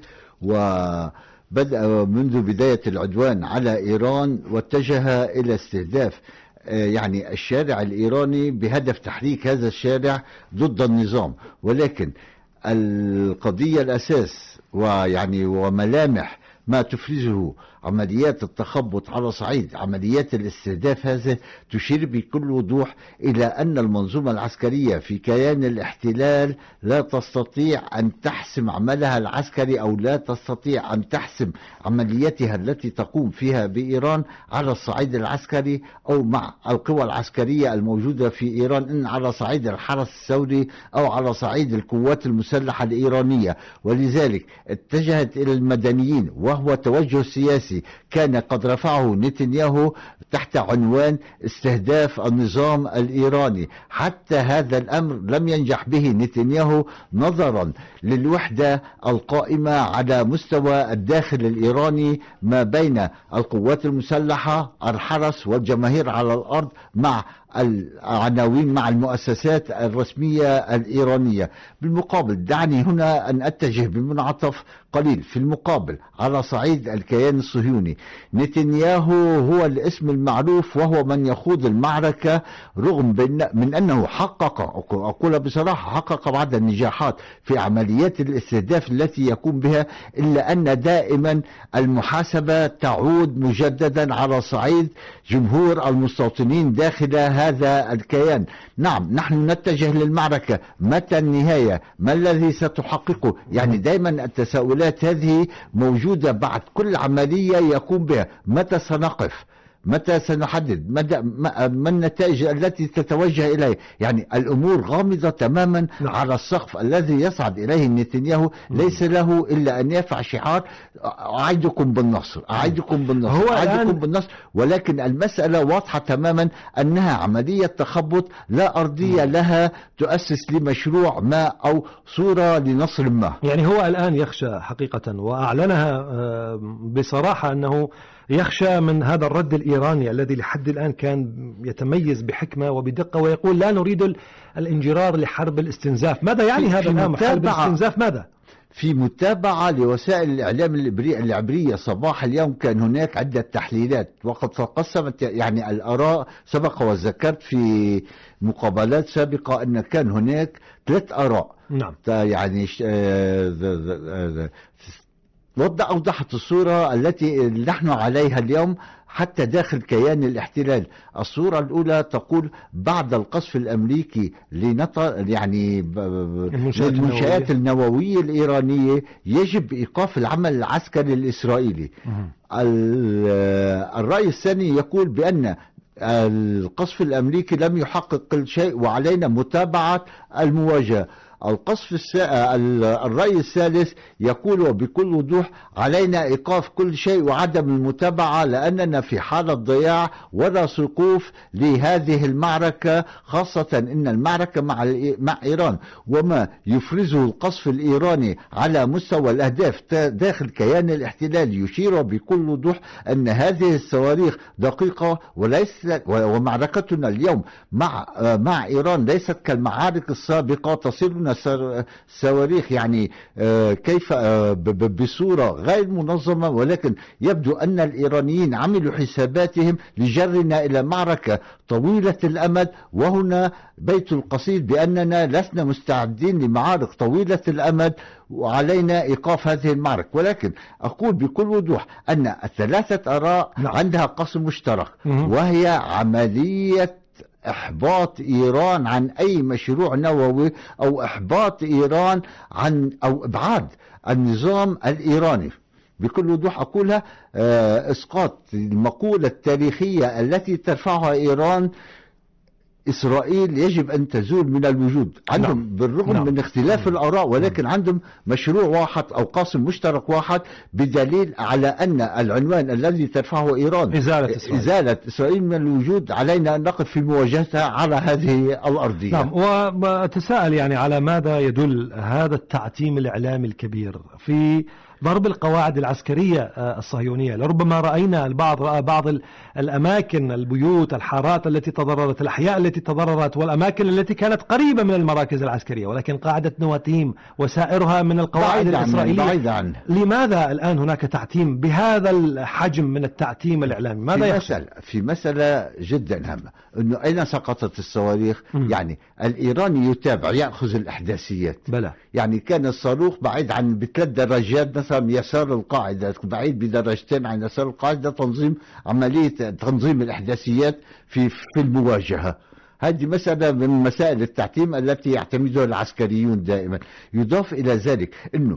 وبدأ منذ بداية العدوان على إيران واتجه إلى استهداف يعني الشارع الإيراني بهدف تحريك هذا الشارع ضد النظام. ولكن القضية الأساس ويعني وملامح ما تفرزه عمليات التخبط على صعيد عمليات الاستهداف هذه تشير بكل وضوح إلى أن المنظومة العسكرية في كيان الاحتلال لا تستطيع أن تحسم عملها العسكري أو لا تستطيع أن تحسم عملياتها التي تقوم فيها بإيران على الصعيد العسكري أو مع القوى العسكرية الموجودة في إيران، إن على صعيد الحرس الثوري أو على صعيد القوات المسلحة الإيرانية. ولذلك اتجهت إلى المدنيين، وهو توجه سياسي كان قد رفعه نتنياهو تحت عنوان استهداف النظام الإيراني. حتى هذا الأمر لم ينجح به نتنياهو نظرا للوحدة القائمة على مستوى الداخل الإيراني ما بين القوات المسلحة الحرس والجماهير على الأرض مع العناوين مع المؤسسات الرسمية الإيرانية. بالمقابل دعني هنا أن أتجه بمنعطف قليل في المقابل على صعيد الكيان الصهيوني. نتنياهو هو الاسم المعروف وهو من يخوض المعركة رغم من أنه حقق أقول بصراحة حقق بعض النجاحات في عمليات الاستهداف التي يقوم بها، إلا أن دائما المحاسبة تعود مجددا على صعيد جمهور المستوطنين داخل هذا الكيان. نعم نحن نتجه للمعركة، متى النهاية؟ ما الذي ستحققه؟ يعني دائما التساؤلات هذه موجودة بعد كل عملية يقوم بها. متى سنقف؟ متى سنحدد مدى ما النتائج التي تتوجه إليه؟ يعني الأمور غامضة تماما. نعم. على السقف الذي يصعد إليه نتنياهو ليس له إلا أن يرفع شعار أعدكم بالنصر أعدكم بالنصر أعدكم بالنصر، ولكن المسألة واضحة تماما أنها عملية تخبط لا أرضية لها تؤسس لمشروع ما أو صورة لنصر ما. يعني هو الآن يخشى حقيقة، وأعلنها بصراحة أنه يخشى من هذا الرد الإيراني الذي لحد الآن كان يتميز بحكمة وبدقة، ويقول لا نريد الانجرار لحرب الاستنزاف. ماذا يعني هذا الآن حرب الاستنزاف؟ ماذا؟ في متابعة لوسائل الإعلام العبرية صباح اليوم كان هناك عدة تحليلات، وقد تقسمت يعني الآراء. سبق وذكرت في مقابلات سابقة أن كان هناك ثلاث آراء. نعم. يعني وضح أوضحت الصورة التي نحن عليها اليوم حتى داخل كيان الاحتلال. الصورة الأولى تقول بعد القصف الأمريكي لنطر يعني المنشآت النووية الإيرانية يجب إيقاف العمل العسكري الإسرائيلي. الرأي الثاني يقول بأن القصف الأمريكي لم يحقق كل شيء وعلينا متابعة المواجهة. القصف السا... الرأي الثالث يقول بكل وضوح علينا إيقاف كل شيء وعدم المتابعة لأننا في حالة ضياع ولا سقوف لهذه المعركة، خاصة أن المعركة مع مع إيران وما يفرزه القصف الإيراني على مستوى الأهداف داخل كيان الاحتلال يشير بكل وضوح أن هذه الصواريخ دقيقة وليس ومعركتنا اليوم مع مع إيران ليست كالمعارك السابقة تصلنا صواريخ يعني كيف بصورة غير منظمة، ولكن يبدو أن الإيرانيين عملوا حساباتهم لجرنا إلى معركة طويلة الأمد. وهنا بيت القصيد بأننا لسنا مستعدين لمعارك طويلة الأمد وعلينا إيقاف هذه المعركة. ولكن أقول بكل وضوح أن الثلاثة آراء عندها قسم مشترك، وهي عملية إحباط إيران عن أي مشروع نووي أو إحباط إيران عن أو إبعاد النظام الإيراني. بكل وضوح أقولها إسقاط المقولة التاريخية التي ترفعها إيران إسرائيل يجب أن تزول من الوجود. عندهم نعم. بالرغم نعم. من اختلاف نعم. الآراء، ولكن عندهم مشروع واحد أو قاسم مشترك واحد، بدليل على أن العنوان الذي ترفعه إيران إزالة إسرائيل, إزالة إسرائيل من الوجود. علينا أن نقف في مواجهتها على هذه الأرضية. نعم. وأتساءل يعني على ماذا يدل هذا التعتيم الإعلامي الكبير في ضرب القواعد العسكرية الصهيونية؟ لربما رأينا البعض رأى بعض الأماكن، البيوت، الحارات التي تضررت، الأحياء التي تضررت، والأماكن التي كانت قريبة من المراكز العسكرية، ولكن قاعدة نواتيم وسائرها من القواعد الإسرائيلية. لماذا الآن هناك تعتيم بهذا الحجم من التعتيم الإعلامي؟ ماذا يحصل؟ في مسألة جدا هامة، أنه أين سقطت الصواريخ؟ م. يعني الإيراني يتابع، يأخذ الإحداثيات. بلى. يعني كان الصاروخ بعيد عن بثلاث درجات مثلا يسار القاعدة، بعيد بدرجتين عن يسار القاعدة، تنظيم عملية تنظيم الإحداثيات في في المواجهة. هذه مسألة من مسائل التعتيم التي يعتمدها العسكريون دائما. يضاف إلى ذلك أنه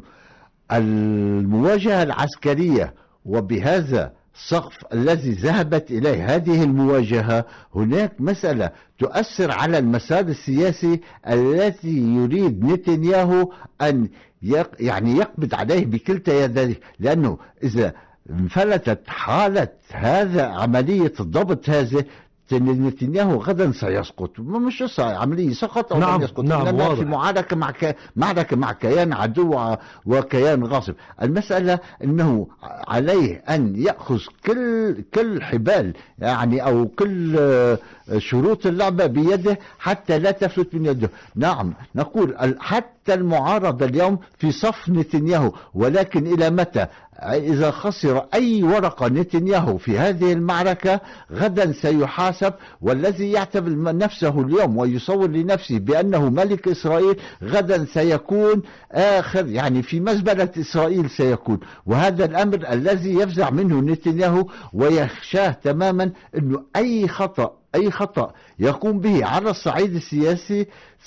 المواجهة العسكرية وبهذا السقف الذي ذهبت إليه هذه المواجهة، هناك مسألة تؤثر على المسار السياسي الذي يريد نتنياهو أن يق يعني يقبض عليه بكلتا يديه، لأنه إذا انفلتت حالة هذا عملية الضبط هذه نتنياهو غدا سيسقط. مش عملية سقط أو نعم. يسقط، نعم. لأننا في معركة مع ك... معركة مع كيان عدو وكيان غاصب. المسألة أنه عليه أن يأخذ كل كل حبال يعني أو كل شروط اللعبة بيده حتى لا تفلت من يده. نعم نقول حتى المعارضة اليوم في صف نتنياهو، ولكن إلى متى؟ إذا خسر أي ورقة نتنياهو في هذه المعركة غدا سيحاسب، والذي يعتبر نفسه اليوم ويصور لنفسه بأنه ملك إسرائيل غدا سيكون آخر يعني في مزبلة إسرائيل سيكون. وهذا الأمر الذي يفزع منه نتنياهو ويخشاه تماما، أنه أي خطأ أي خطأ يقوم به على الصعيد السياسي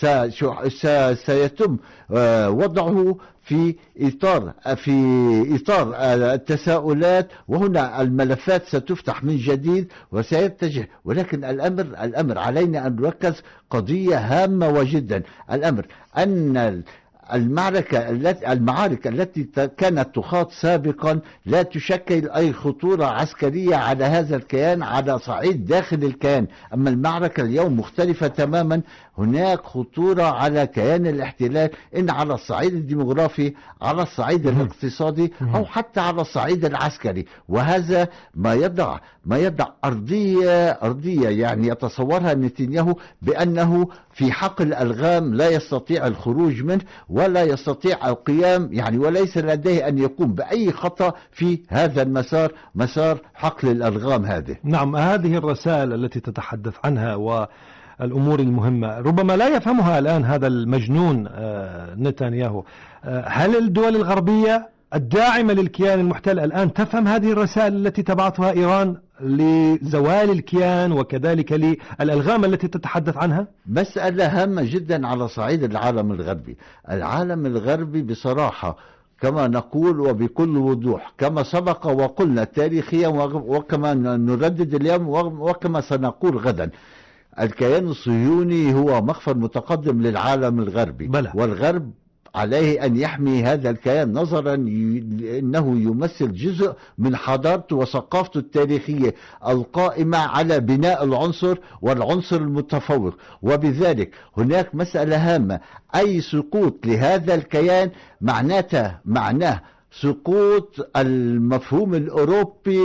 سيتم وضعه في إطار في إطار التساؤلات، وهنا الملفات ستفتح من جديد وسيتجه. ولكن الأمر الأمر علينا أن نركز قضية هامة وجدا. الأمر أن المعركة التي المعارك التي كانت تخاض سابقا لا تشكل أي خطورة عسكرية على هذا الكيان على صعيد داخل الكيان، أما المعركة اليوم مختلفة تماما. هناك خطورة على كيان الاحتلال، إن على الصعيد الديمغرافي، على الصعيد الاقتصادي، أو حتى على الصعيد العسكري. وهذا ما يضع ما يضع أرضية أرضية يعني يتصورها نتنياهو بأنه في حقل الألغام لا يستطيع الخروج منه ولا يستطيع القيام، يعني وليس لديه أن يقوم بأي خطأ في هذا المسار، مسار حقل الألغام هذه. نعم، هذه الرسائل التي تتحدث عنها والأمور المهمة ربما لا يفهمها الآن هذا المجنون نتنياهو. هل الدول الغربية الداعمة للكيان المحتل الآن تفهم هذه الرسائل التي تبعثها إيران لزوال الكيان وكذلك للألغام التي تتحدث عنها؟ مسألة هامة جدا على صعيد العالم الغربي. العالم الغربي بصراحة كما نقول وبكل وضوح، كما سبق وقلنا تاريخيا وكما نردد اليوم وكما سنقول غدا، الكيان الصهيوني هو مخفر متقدم للعالم الغربي. بلى. والغرب عليه أن يحمي هذا الكيان، نظرا أنه يمثل جزء من حضارته وثقافته التاريخية القائمة على بناء العنصر والعنصر المتفوق. وبذلك هناك مسألة هامة، أي سقوط لهذا الكيان معناته معناه سقوط المفهوم الأوروبي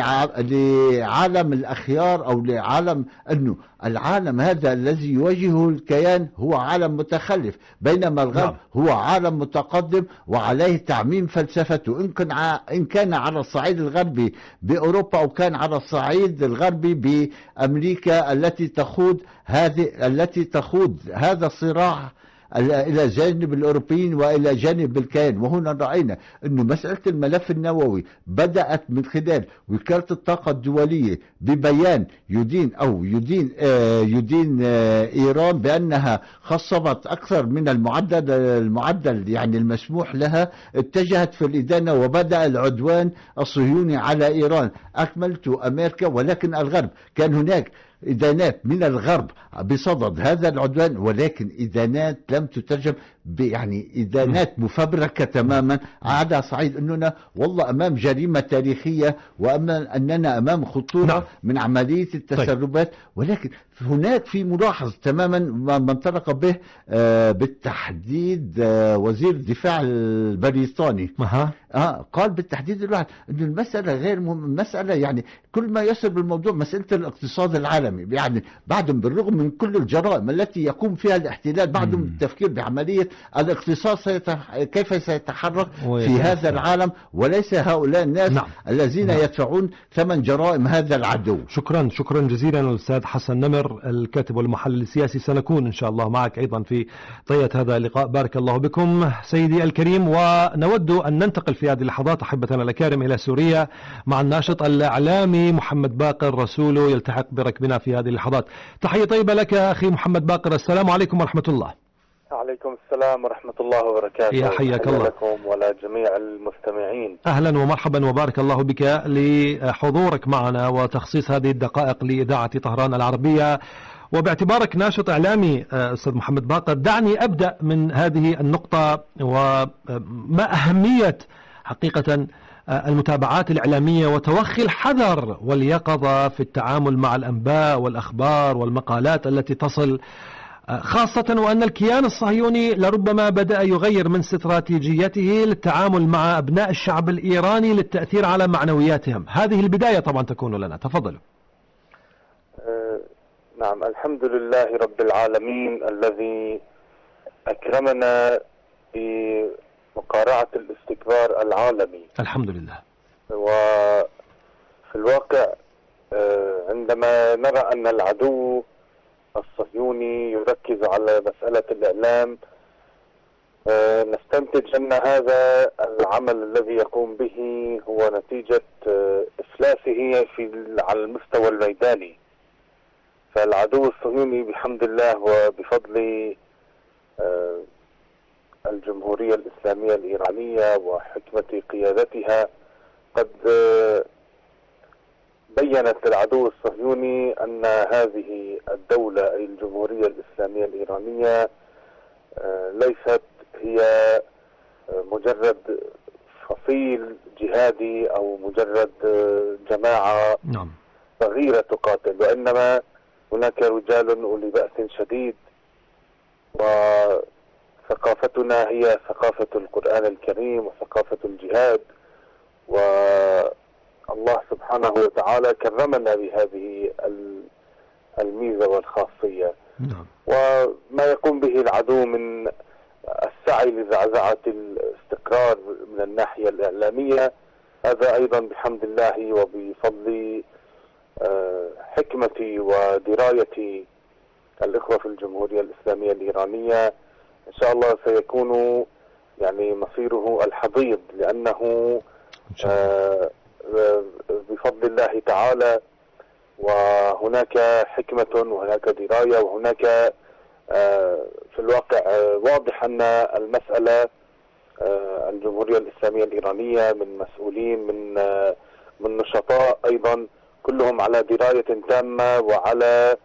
لعالم الأخيار، أو لعالم أنه العالم هذا الذي يواجهه الكيان هو عالم متخلف، بينما الغرب هو عالم متقدم وعليه تعميم فلسفته، إن كان إن كان على الصعيد الغربي بأوروبا أو كان على الصعيد الغربي بأمريكا التي تخوض هذه التي تخوض هذا الصراع إلى جانب الأوروبيين وإلى جانب الكيان. وهنا رأينا أن مسألة الملف النووي بدأت من خلال وكالة الطاقة الدولية ببيان يدين أو يدين آه يدين آه إيران بأنها خصبت أكثر من المعدل المعدل يعني المسموح لها، اتجهت في الإدانة وبدأ العدوان الصهيوني على إيران. أكملت أمريكا، ولكن الغرب كان هناك إدانات من الغرب بصدد هذا العدوان، ولكن إدانات لم تترجم يعني إدانات مفبركة تماما على صعيد أننا والله أمام جريمة تاريخية وأمام أننا أمام خطورة نعم. من عملية التسربات. ولكن هناك في ملاحظ تماما ما انطلق به آه بالتحديد آه وزير الدفاع البريطاني أه. آه قال بالتحديد الواحد أن المسألة غير مهم، المسألة يعني كل ما يصل بالموضوع مسألة الاقتصاد العالمي، يعني بعدهم بالرغم من كل الجرائم التي يقوم فيها الاحتلال بعدهم التفكير بعملية الاقتصاد سيتح... كيف سيتحرك في هذا العالم، وليس هؤلاء الناس نعم. الذين نعم. يدفعون ثمن جرائم هذا العدو. شكرا شكرا جزيلا الأستاذ حسن نمر الكاتب والمحلل السياسي، سنكون إن شاء الله معك أيضا في طية هذا اللقاء. بارك الله بكم سيدي الكريم. ونود أن ننتقل في هذه اللحظات أحبتنا الأكارم إلى سوريا مع الناشط الإعلامي محمد باقر رسوله يلتحق بركبنا في هذه اللحظات. تحية طيبة لك أخي محمد باقر، السلام عليكم ورحمة الله. عليكم السلام ورحمة الله وبركاته. يا حياك الله لكم ولجميع المستمعين. أهلا ومرحبا وبارك الله بك لحضورك معنا وتخصيص هذه الدقائق لإذاعة طهران العربية. وباعتبارك ناشط إعلامي أستاذ محمد باقر، دعني أبدأ من هذه النقطة، وما أهمية حقيقة المتابعات الإعلامية وتوخي الحذر واليقظة في التعامل مع الأنباء والأخبار والمقالات التي تصل، خاصة وأن الكيان الصهيوني لربما بدأ يغير من استراتيجيته للتعامل مع أبناء الشعب الإيراني للتأثير على معنوياتهم. هذه البداية طبعا تكون لنا، تفضلوا. أه نعم، الحمد لله رب العالمين الذي أكرمنا بمقارعة الاستكبار العالمي. الحمد لله. وفي الواقع أه عندما نرى أن العدو الصهيوني يركز على مسألة الإعلام، أه نستنتج أن هذا العمل الذي يقوم به هو نتيجة أه إفلاسه في على المستوى الميداني. فالعدو الصهيوني بحمد الله وبفضل الجمهورية الإسلامية الإيرانية وحكمة قيادتها قد بيّنت للعدو الصهيوني أن هذه الدولة أي الجمهورية الإسلامية الإيرانية ليست هي مجرد فصيل جهادي أو مجرد جماعة نعم. صغيرة تقاتل، وإنما هناك رجال أولي بأس شديد، وثقافتنا هي ثقافة القرآن الكريم وثقافة الجهاد، والله سبحانه وتعالى كرمنا بهذه الميزة والخاصية. نعم. وما يقوم به العدو من السعي لزعزعة الاستقرار من الناحية الإعلامية هذا أيضا بحمد الله وبفضل حكمتي ودراية الإخوة في الجمهورية الإسلامية الإيرانية إن شاء الله سيكون يعني مصيره الحضيض، لأنه بفضل الله تعالى وهناك حكمة وهناك دراية وهناك في الواقع واضح أن المسألة الجمهورية الإسلامية الإيرانية من مسؤولين من من نشطاء أيضا كلهم على دراية تامة وعلى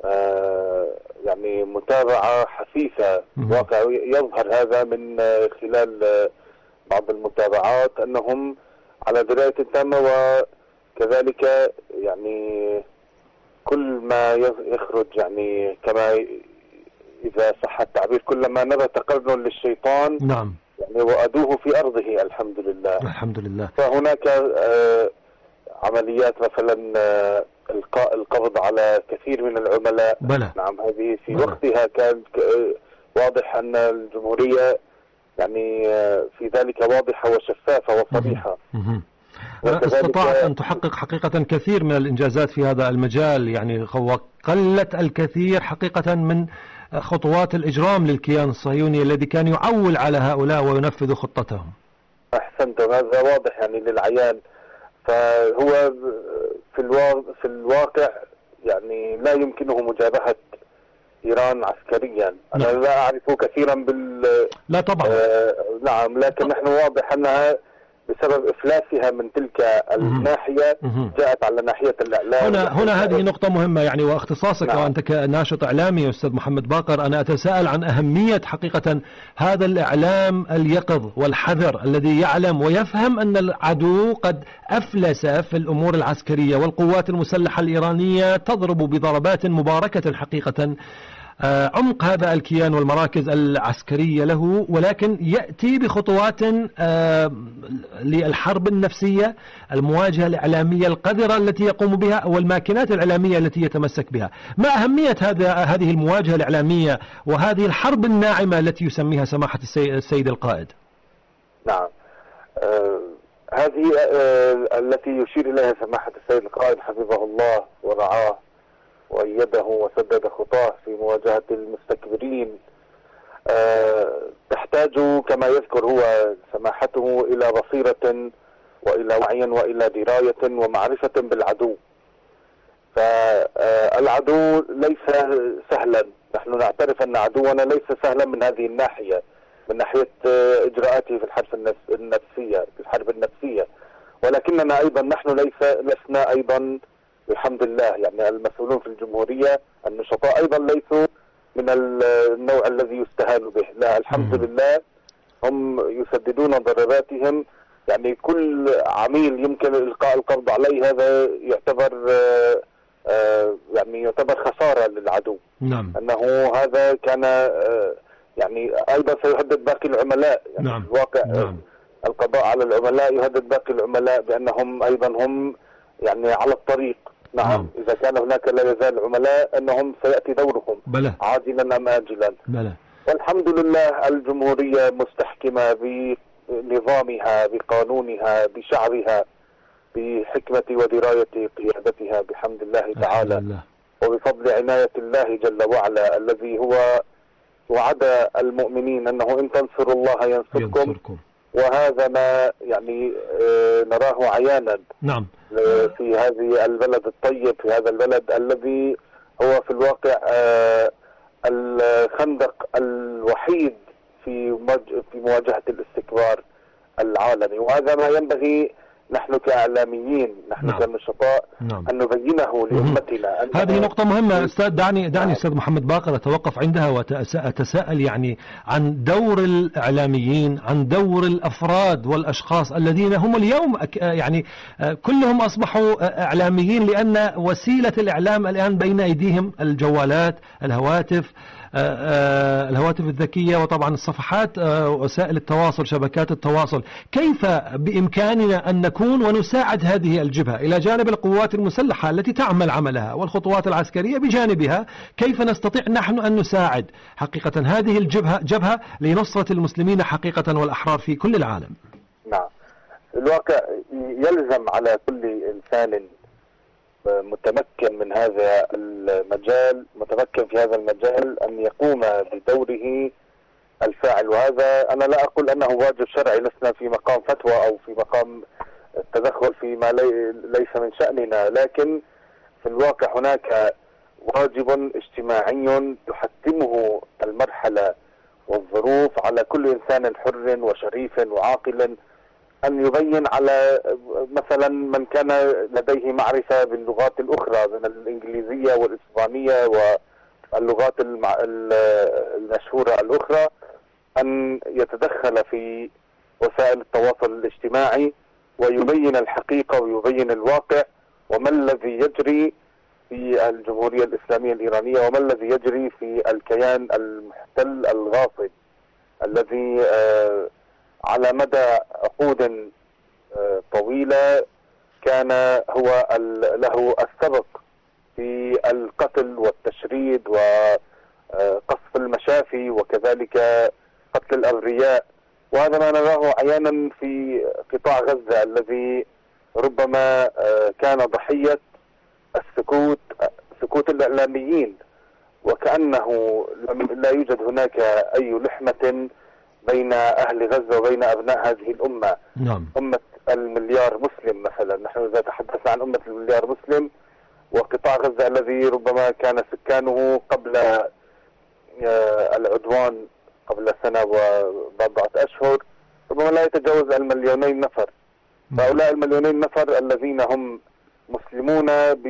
يعني متابعة حثيثة. واقع يظهر هذا من خلال بعض المتابعات أنهم على دراية تامة، وكذلك يعني كل ما يخرج يعني كما إذا صح التعبير كلما نبت قرن للشيطان نعم يعني وأدوه في أرضه الحمد لله. الحمد لله. فهناك آه عمليات مثلا آه القاء القبض على كثير من العملاء. بلى. نعم هذه في بلى. وقتها كان واضح أن الجمهورية يعني آه في ذلك واضحة وشفافة وصريحة. استطاعت أن تحقق حقيقة كثير من الإنجازات في هذا المجال، يعني وقلت الكثير حقيقة من خطوات الإجرام للكيان الصهيوني الذي كان يعول على هؤلاء وينفذ خطتهم. أحسنت، هذا واضح يعني للعيان. فهو في الواقع, في الواقع يعني لا يمكنه مجابهة إيران عسكريا. أنا نعم. لا أعرف كثيرا بال لا طبعا. آه نعم، لكن نحن واضح أنها بسبب إفلاسها من تلك الناحية جاءت على ناحية الإعلام. هنا هنا هذه نقطة مهمة يعني، واختصاصك نعم. وأنت كناشط إعلامي أستاذ محمد باقر، أنا أتساءل عن أهمية حقيقة هذا الإعلام اليقظ والحذر الذي يعلم ويفهم أن العدو قد أفلس في الأمور العسكرية، والقوات المسلحة الإيرانية تضرب بضربات مباركة حقيقة عمق هذا الكيان والمراكز العسكرية له، ولكن يأتي بخطوات للحرب النفسية، المواجهة الإعلامية القذرة التي يقوم بها والماكينات الإعلامية التي يتمسك بها. ما أهمية هذا هذه المواجهة الإعلامية وهذه الحرب الناعمة التي يسميها سماحة السيد القائد؟ نعم آه هذه آه التي يشير إليها سماحة السيد القائد حفظه الله ورعاه وأيده وسدد خطاه في مواجهة المستكبرين أه تحتاج كما يذكر هو سماحته إلى بصيرة وإلى وعي وإلى دراية ومعرفة بالعدو. فالعدو ليس سهلا، نحن نعترف أن عدونا ليس سهلا من هذه الناحية، من ناحية إجراءاته في الحرب النفسية في الحرب النفسية، ولكننا أيضا نحن ليس لسنا أيضا الحمد لله يعني المسؤولون في الجمهورية النشطاء أيضا ليسوا من النوع الذي يستهان به، لا الحمد لله هم يسددون ضرباتهم. يعني كل عميل يمكن إلقاء القبض عليه هذا يعتبر آآ آآ يعني يعتبر خسارة للعدو. نعم. أنه هذا كان يعني أيضا سيهدد باقي العملاء يعني نعم. في الواقع نعم. القضاء على العملاء يهدد باقي العملاء بأنهم أيضا هم يعني على الطريق. نعم. نعم إذا كان هناك لا يزال عملاء أنهم سيأتي دورهم بلى. عاجلا أم آجلا. بلى. والحمد لله الجمهورية مستحكمة بنظامها بقانونها بشعبها بحكمة ودراية قيادتها بحمد الله تعالى الله. وبفضل عناية الله جل وعلا الذي هو وعد المؤمنين أنه إن تنصروا الله ينصركم, ينصركم. وهذا ما يعني نراه عيانا نعم. في هذه البلد الطيب، في هذا البلد الذي هو في الواقع الخندق الوحيد في في مواجهة الاستكبار العالمي، وهذا ما ينبغي نحن كإعلاميين، نحن نعم. كنشطاء نعم. أن نبينه لأمتنا. أن هذه نقطة مهمة أستاذ. دعني دعني أستاذ محمد باقر أتوقف عندها وأتساءل يعني عن دور الإعلاميين، عن دور الأفراد والأشخاص الذين هم اليوم يعني كلهم أصبحوا إعلاميين، لأن وسيلة الإعلام الآن بين أيديهم الجوالات، الهواتف، الهواتف الذكية، وطبعا الصفحات، وسائل التواصل، شبكات التواصل. كيف بإمكاننا أن نكون ونساعد هذه الجبهة إلى جانب القوات المسلحة التي تعمل عملها والخطوات العسكرية بجانبها؟ كيف نستطيع نحن أن نساعد حقيقة هذه الجبهة جبهة لنصرة المسلمين حقيقة والأحرار في كل العالم؟ نعم، الواقع يلزم على كل إنسان متمكن من هذا المجال، متمكن في هذا المجال، أن يقوم بدوره الفاعل. وهذا أنا لا أقول أنه واجب شرعي، لسنا في مقام فتوى أو في مقام التدخل فيما ليس من شأننا، لكن في الواقع هناك واجب اجتماعي تحتمه المرحلة والظروف على كل إنسان حر وشريف وعاقل أن يبين على مثلا من كان لديه معرفة باللغات الأخرى من الإنجليزية والإسبانية واللغات المشهورة الأخرى، أن يتدخل في وسائل التواصل الاجتماعي ويبين الحقيقة ويبين الواقع، وما الذي يجري في الجمهورية الإسلامية الإيرانية، وما الذي يجري في الكيان المحتل الغاصب الذي على مدى عقود طويلة كان هو له السبق في القتل والتشريد وقصف المشافي وكذلك قتل الأبرياء. وهذا ما نراه عيانا في قطاع غزة الذي ربما كان ضحية السكوت سكوت الإعلاميين، وكأنه لا يوجد هناك أي لحمة بين أهل غزة وبين أبناء هذه الأمة. نعم. أمة المليار مسلم مثلا، نحن إذا تحدثنا عن أمة المليار مسلم وقطاع غزة الذي ربما كان سكانه قبل العدوان قبل سنة وبضعة أشهر ربما لا يتجاوز المليونين نفر. هؤلاء المليونين نفر الذين هم مسلمون ب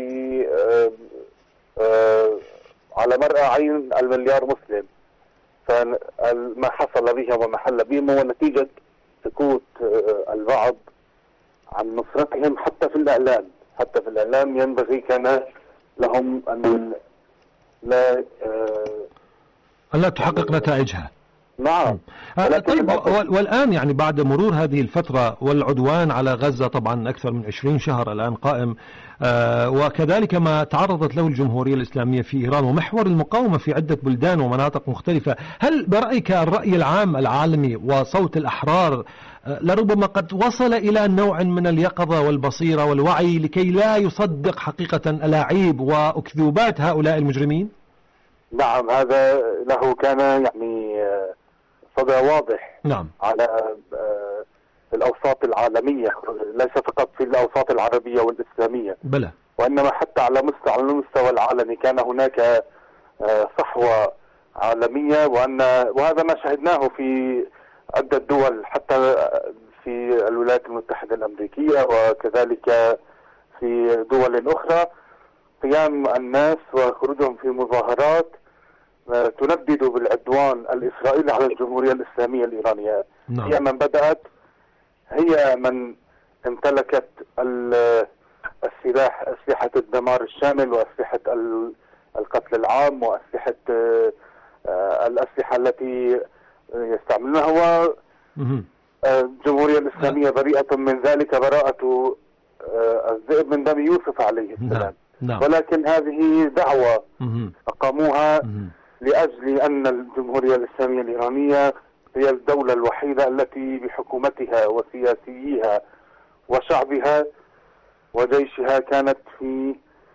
على مرأى عين المليار مسلم، فما حصل بهم وما حل بهم هو نتيجة سكوت البعض عن نصرتهم حتى في الإعلام. حتى في الإعلام ينبغي كان لهم أن لا أن لا تحقق نتائجها. نعم. طيب، والآن يعني بعد مرور هذه الفترة والعدوان على غزة طبعا أكثر من عشرين شهر الآن قائم، آه وكذلك ما تعرضت له الجمهورية الإسلامية في إيران ومحور المقاومة في عدة بلدان ومناطق مختلفة، هل برأيك الرأي العام العالمي وصوت الأحرار آه لربما قد وصل إلى نوع من اليقظة والبصيرة والوعي لكي لا يصدق حقيقة ألاعيب وأكذوبات هؤلاء المجرمين؟ نعم، هذا له كان يعني صدى واضح. نعم. على الأوساط العالمية، ليس فقط في الأوساط العربية والإسلامية، بلى، وإنما حتى على مستوى على المستوى العالمي كان هناك صحوة عالمية، وأن وهذا ما شهدناه في عدة دول حتى في الولايات المتحدة الأمريكية وكذلك في دول أخرى، قيام الناس وخروجهم في مظاهرات تندد بالعدوان الإسرائيلي على الجمهورية الإسلامية الإيرانية. نعم. هي من بدأت، هي من امتلكت السلاح، أسلحة الدمار الشامل وأسلحة القتل العام وأسلحة الأسلحة التي يستعملونها، والجمهورية الإسلامية بريئة من ذلك براءة الذئب من دم يوسف عليه السلام. نعم. ولكن هذه دعوة أقاموها لأجل أن الجمهورية الإسلامية الإيرانية هي الدولة الوحيدة التي بحكومتها وسياسيها وشعبها وجيشها كانت في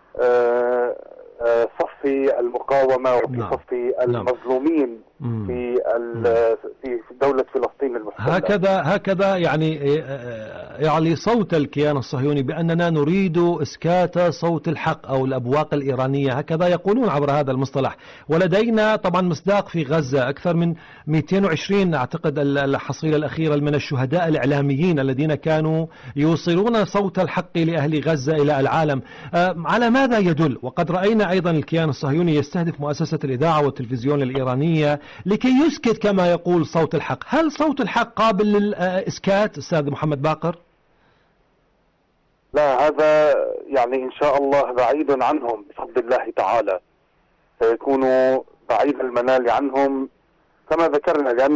صف المقاومة وفي نعم. صف المظلومين نعم. في في دولة فلسطين المحتلة. هكذا هكذا يعني يعلي صوت الكيان الصهيوني بأننا نريد إسكات صوت الحق أو الأبواق الإيرانية، هكذا يقولون عبر هذا المصطلح. ولدينا طبعا مصداق في غزة، أكثر من مئتين وعشرين أعتقد الحصيلة الأخيرة من الشهداء الإعلاميين الذين كانوا يوصلون صوت الحق لأهل غزة إلى العالم. على ماذا يدل؟ وقد رأينا أيضا الكيان الصهيوني يستهدف مؤسسة الإذاعة والتلفزيون الإيرانية لكي يسكت كما يقول صوت الحق. هل صوت الحق قابل للإسكات أستاذ محمد باقر؟ لا، هذا يعني إن شاء الله بعيد عنهم بفضل الله تعالى، سيكونوا بعيد المنال عنهم كما ذكرنا، لأن